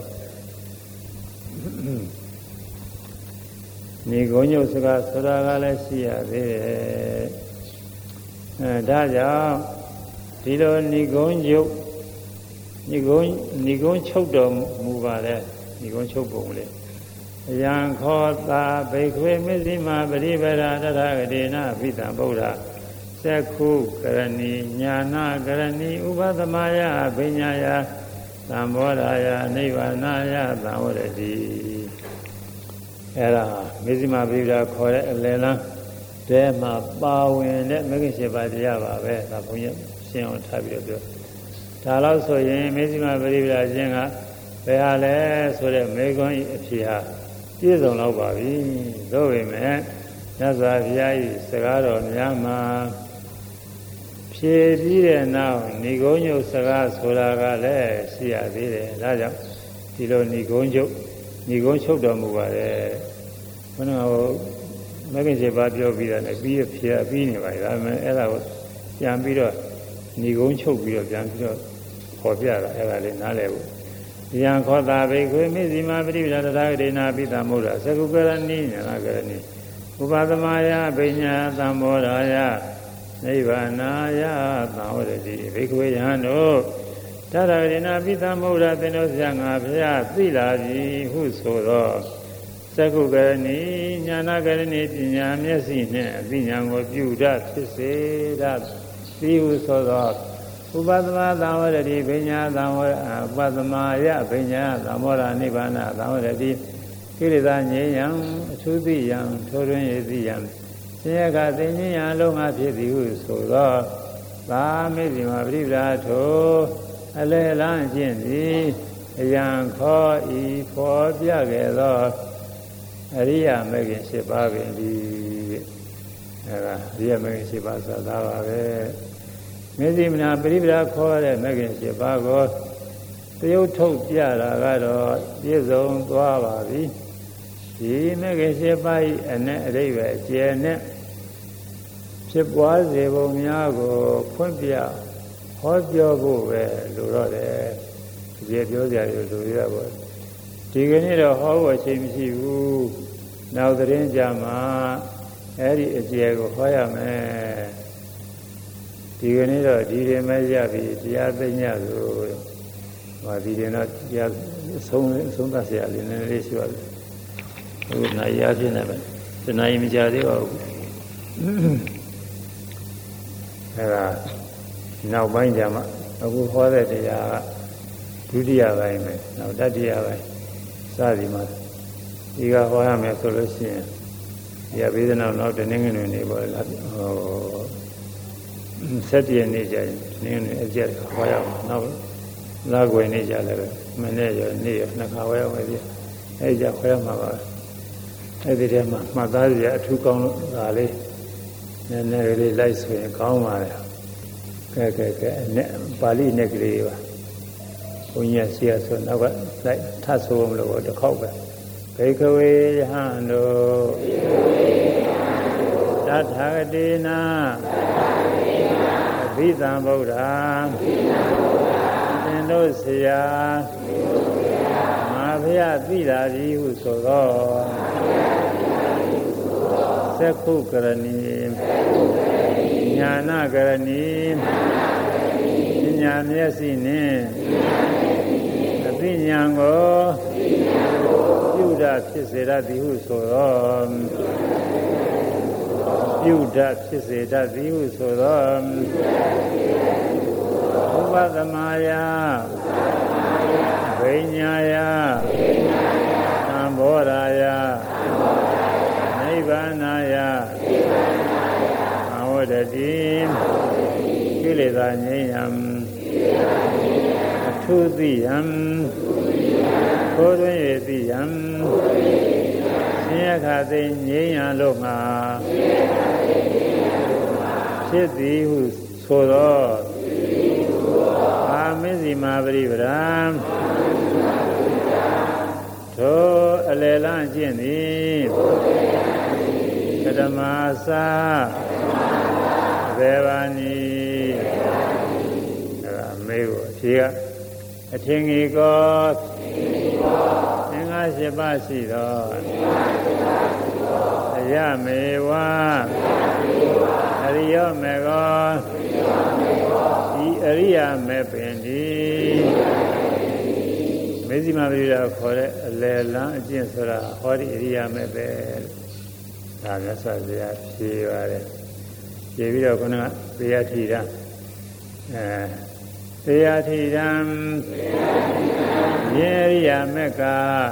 ဏိဂုံးညုတ်စကားဆိုတာကလည်းရှိရသေးတယ်အဲဒါကြောင့်ဒီလိုဏိဂုံးညုတ်ဏိဂုံးဏိဂုံးချုပ်တော်မူပါလေဏိဂုံးချုပ်ပုံလေးအယံခောတာဘိခွေမစ္စည်းမပရိပရာတထဂတိနာပိတံဗုဒ္ဓသက္ခုကရဏီညာနာကရဏီဥပသမယဘိညာယသံဘောဓာယနိဗ္ဗာနာယသံဝရတိအဲ့ဒါမစ္စည်းမပရိပရာခေါ်တဲ့အလယ်လန်းတဲမှာပါဝင်တဲ့မဂ္ဂင်၈ပါးတရားပါပဲဒါဘုန်းကြီးရှင်းအောင်ထားပြီးတော့ပြောဒါလို့ဆိုရင်မစ္စည်းမပရိပရာချင်းကဘယ်ဟာလဲဆိုတဲ့မေကွန်းဤအဖြစ်ဟာပြည့်စုံတော့ပါပြီသို့ပေမဲ့မြတ်စွာဘုရား၏စကားတော်များမှာဖြည့်ပြီးတဲ့နောက်ဏိဂုံးညုတ်စကားဆိုတာကလည်းရှိရသေးတယ်ဒါကြောင့်ဒီလိုဏိဂုံးချုပ်ဏိဂုံးချုပ်တော်မူပါတယ်ဘုရားဟိုမဂ္ဂင်၈ပါးပြောပြီးတာနဲ့ပြီးရဖြည့်ပြီးနေပါပြီဒါပေမဲ့အဲ့ဒါကိုပြန်ပြီးတော့ဏိဂုံးချုပ်ပြီးတော့ပြန်ပြီးတော့ပေါ်ပြတာအဲ့ဒါလေးနားလည်ဖို့ယံခောတာဘိခွေမစ္စည်းမပရိပဒတထာဂတိနာပိတံမုဒ္ဒသကုကရဏိညာနာကရဏိဥပသမယဘိညာသံဘောဓာယနိဗ္ဗာနာယသံဝရတိဘိခွေယံတို့တထာဂတိနာပိတံမုဒ္ဒသင်တို့ဆရာငါဘုရားသိလာပြီဟုဆိုသောသကုကရဏိညာနာကရဏိပညာမျက်စိနှင့်အသိဉာဏ်ကိုပြုတတ်ဖြစ်စေတတ်သိဟုဆိုသောဥပသမသံဝရတိဘိညာသံဝရဥပသမယဘိညာသံဝရနိဗ္ဗာနသံဝရတိကိလေသာငြိမ်းရန်အထူးသိရန်ထိုးတွင်ရသိရန်ဆင်းရဲကသိငြိမ်းရန်လုံးငါဖြစ်သည်ဟုဆိုသောသာမေဇိမပရိပဒါထိုအလေလန်းခြင်းသည်အယံခောဤဖော်ပြခဲ့သောအရိယာမဂ္ဂင်၈ပါးပင်ဒီအဲဒါအရိယာမဂ္ဂင်၈ပါးဆိုတာပါပဲမေဇိမနာပရိပဒါခေါ်တဲ့မဂ္ဂင်၈ပါးကိုတရုပ်ထုတ်ပြတာကတော့ပြည့်စုံသွားပါပြီဒီမဂ္ဂင်၈ပါးဤအနဲ့အရိပ်ပဲအကျယ်နဲ့ဖြစ်ပွားစေပုံများကိုဖွင့်ပြဟောပြောဖို့ပဲလိုတော့တယ်ဒီပြောကြရလို့လိုရပါဒီကနေ့တော့ဟောဖို့အချိန်မရှိဘူးနောက်သတင်းကြမှာအဲ့ဒီအကျယ်ကိုဟောရမယ်ဒီကနေ့တော့ဒီရင်မဲ့ရပြီတရားသိညလို့ဟောဒီရင်တော့တရားအဆုံးအဆုံးသတ်เสียလေးနည်းလေးရှိပါဘူးအခုနိုင်ရဖြစ်နေပဲတဏှာကြီးမကြသေးပါဘူးအဲဒါနောက်ပိုင်းကျမှအခုဟောတဲ့တရားကဒုတိယပိုင်းပဲနောက်တတိယပိုင်းစသည်မှာဒီကဟောရမယ်ဆိုလို့ရှိရင်ဒီအဘိဓမ္မာနောက်တနည်းငယ်နေပေါ်လာဟောဆက်တည့်နေကြရင်နင်းနေအကျက်ဟောရအောင်နောက်လာွယ်နေကြလည်းပဲမနေ့ရောနေ့ရောနှစ်ခါဟောရမယ်ပြအဲ့ကြဟောရမှာပါအဲ့ဒီထဲမှာမှတ်သားရအထူးကောင်းလို့ဒါလေးနည်းနည်းလေးလိုက်ဆိုရင်ကောင်းပါလေကဲကဲကဲနဲ့ပါဠိနဲ့ကလေးပါဘုန်းကြီးဆရာဆိုနောက်ကလိုက်ထပ်ဆိုမလို့တစ်ခေါက်ပဲဘေကဝေယဟန်တို့တထာဂတိနာဘိသံဗုဒ္ဓံသင်တို့ဆရာငါဘုရားသိလာသည်ဟုဆိုသောသက္ခုကရဏီညာနာကရဏီပညာမျက်စိနှင့်အသိဉာဏ်ကိုပြုတတ်ဖြစ်စေတတ်သည်ဟုဆိုသောပြုတတ်ဖြစ်စေတတ်သည်ဟုဆိုသောဥပသမယဘိညာယသံဘောဓာယနိဗ္ဗာနာယအဝဒတိကိလေသာငြိမ်းရန်အထသူတိယံကိုယ်တွင်၍တိယံဆင်းရဲခါသိငြိမ်းရလို့ငါဖြစ်သည်ဟုဆိုသောအာမင်းစီမာပရိပဒံသောအလယ်လန်းကျင့်သည်ကဓမ္မာသာဘေဘာနီအဲဒါမေးကိုအဖြေကအထင်ကြီးကောသင်္ဃာရှိပါရှိသောအယမေဝအရိယောမေကောဒီအရိယာမေပင်ဒီမေဇိမာပရိဒါခေါ်တဲ့အလယ်လန်းအကျင့်ဆိုတာဟောဒီအရိယာမေပဲဒါမြတ်စွာဘုရားဖြေပါတယ်ဖြေပြီးတော့ခုနကသေယထိရအဲသေယထိရံယေရိယာမေက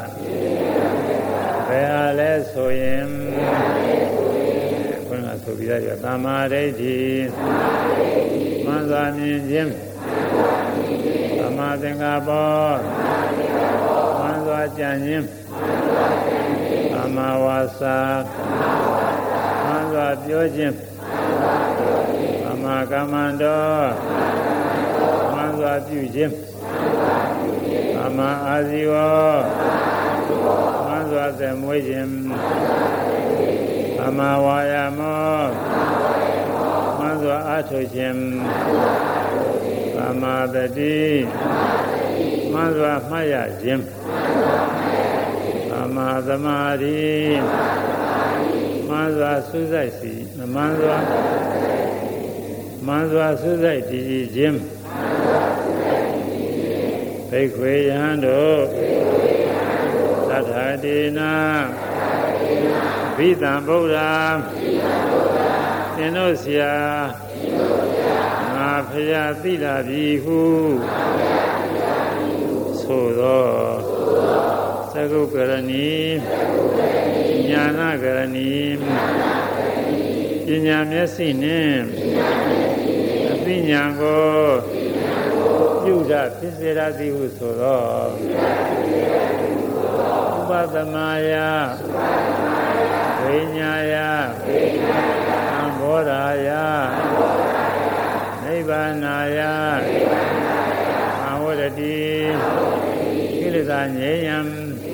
ဘယ်ဟာလဲဆိုရင်ခုနကဆိုပြီးတော့သမာဓိဋ္ဌိမှန်စွာမြင်ခြင်းသမာသင်္ကပ္ပမှန်စွာကြံခြင်းသမာဝါစာမှန်စွာပြောခြင်းသမာကမ္မန္တောမှန်စွာပြုခြင်းသမာအာဇီဝမှန်စွာသက်မွေးခြင်းသမာဝါယာမောမှန်စွာအားထုတ်ခြင်းသမာတတိမှန်စွာမှတ်ရခြင်းသမာသမာဓိမှန်စွာစူးစိုက်စီမှန်စွာမှန်စွာစူးစိုက်တည်ခြင်းဘိက္ခွေယံတို့သတ္ထာတေနာဘိသံဗုဒ္ဓသင်တို့ဆရာငါဖရာသိလာပြီဟုဆိုသောသကုကရဏီညာနာကရဏီပညာမျက်စိနှင့်အသိဉာဏ်ကိုပြုဒဖြစ်စေရသည်ဟုဆိုသောဥပသမယဝိညာယသံဘောဓာယနိဗ္ဗာနာယအာဝရတိကိလေသာငြိမ်းယံ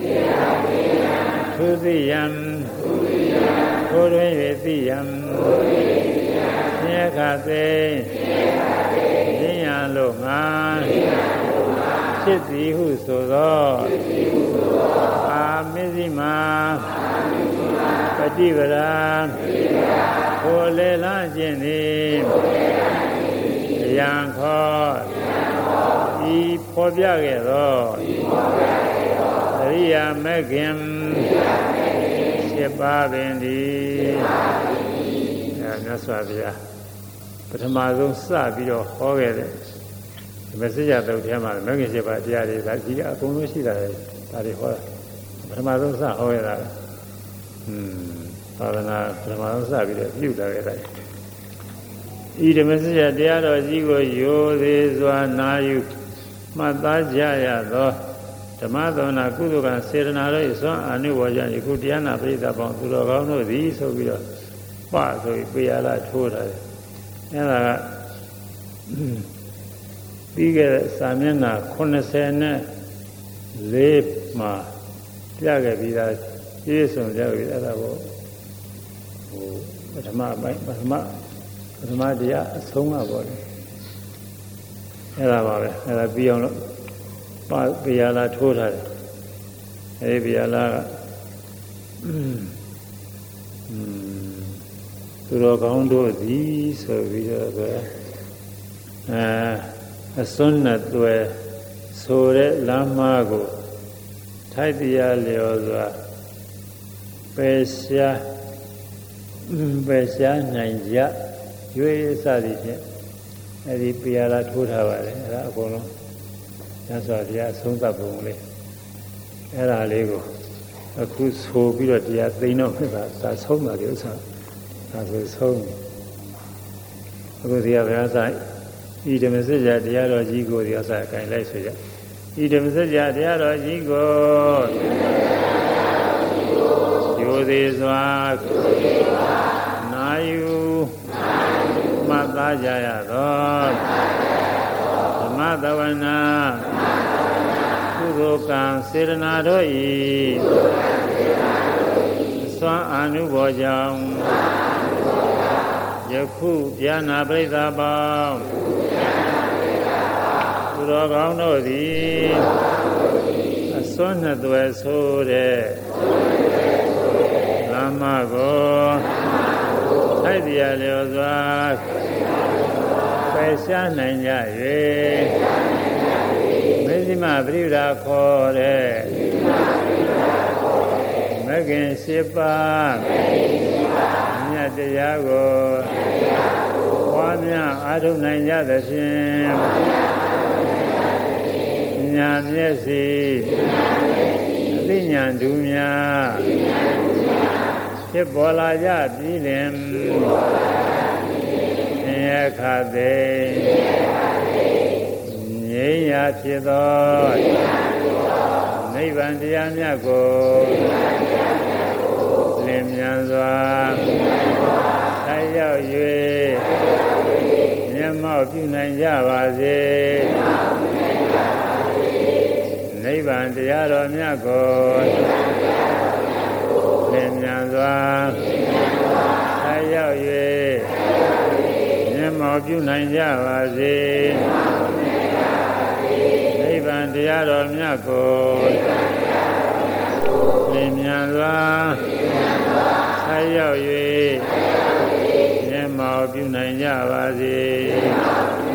သုတိယံကိုယ်တွင်၍သိယံမြဲခါသိဉာဏ်ရလို့ငါဖြစ်သည်ဟုဆိုသောအာမဇ္ဈိမာပฏิပဒါကိုယ်လေလန်းခြင်းသည်ယံခောဤဖော်ပြခဲ့သောအရိယာမဂ္ဂင်စေပါပင်သည်အဲမြတ်စွာဘုရားပထမဆုံးစပြီးတော့ဟောခဲ့တဲ့ဒီမစ္စည်းတုတ်ထဲမှာမဂ္ဂင်စေပါတရားတွေဒါကြီးအကုန်လုံးရှိတာလေဒါတွေဟောတာပထမဆုံးစဟောရတာဟွန်းသာသနာပထမဆုံးစပြီးတော့ပြုတာခဲ့တယ်ဤဓမ္မစကြာတရားတော်ကြီးကိုရိုသေးစွာနာယူမှတ်သားကြရသောဓမ္မသောနာကုသကံစေတနာတို့၏စွမ်းအာနုဘောကြယခုတရားနာပရိသတ်ပေါင်းသူတော်ကောင်းတို့သည်ဆိုပြီးတော့ပဆိုပြီးပေရလာထိုးထားတယ်အဲဒါကပြီးခဲ့တဲ့စာမျက်နှာ84မှာပြခဲ့ပြီးသားပြည့်စုံကြပြီအဲ့ဒါကိုဟိုပထမပိုင်းပထမပထမတရားအဆုံးကပေါ့လေအဲ့ဒါပါပဲအဲ့ဒါပြီးအောင်လို့ပါပြရလာထိုးထားတယ်အဲဒီပြရလာကอืมသူတော်ကောင်းတို့သည်ဆိုပြီးတော့ပဲအဲအစွန်းနဲ့တွယ်ဆိုတဲ့လမ်းမကိုထိုက်တရားလျော်စွာပယ်ရှားပယ်ရှားနိုင်ကြရွေးစသည်ဖြင့်အဲဒီပြရလာထိုးထားပါတယ်အဲဒါအကုန်လုံးညစွာတရားအဆုံးသတ်ပုံလေးအဲ့ဒါလေးကိုအခုဆိုပြီးတော့တရားသိမ်းတော့မှသာသာဆုံးတာဒီဥစ္စာဒါဆိုဆုံးအခုတရားဘုရားဆိုင်ဤဓမ္မစကြာတရားတော်ကြီးကိုဒီဥစ္စာကိုင်လိုက်ဆိုကြဤဓမ္မစကြာတရားတော်ကြီးကိုယိုသေးစွာနာယူမှတ်သားကြရသောဓမ္မသဝနာကုသိုလ်ကံစေတနာတို့၏စွမ်းအာနုဘောကြောင့်ယခုဉာဏပရိသပေါင်းသူတော်ကောင်းတို့သည်အစွမ်းနှစ်သွယ်ဆိုတဲ့ဓမ္မကိုထိုက်တရားလျော်စွာပယ်ရှားနိုင်ကြ၍မေဇိမပရိပဒါခေါ်တဲ့မဂ္ဂင်၈ပါးမြတ်တရားကိုပွားများအားထုတ်နိုင်ကြသဖြင့်ဉာဏ်မျက်စိအသိဉာဏ်ဓုများဖြစ်ပေါ်လာကြပြီးလင်သင်္ယခသိငြိမ်းရာဖြစ်သောနိဗ္ဗာန်တရားမြတ်ကိုလင်းမြန်စွာဆက်ရောက်၍မျက်မှောက်ပြုနိုင်ကြပါစေနိဗ္ဗာန်တရားတော်မြတ်ကိုလင်းမြန်စွာဆက်ရောက်၍မျက်မှောက်ပြုနိုင်ကြပါစေနိဗ္ဗာန်တရားတော်မြတ်ကိုလင်းမြန်စွာဆက်ရောက်၍မျက်မှောက်ပြုနိုင်ကြပါစေ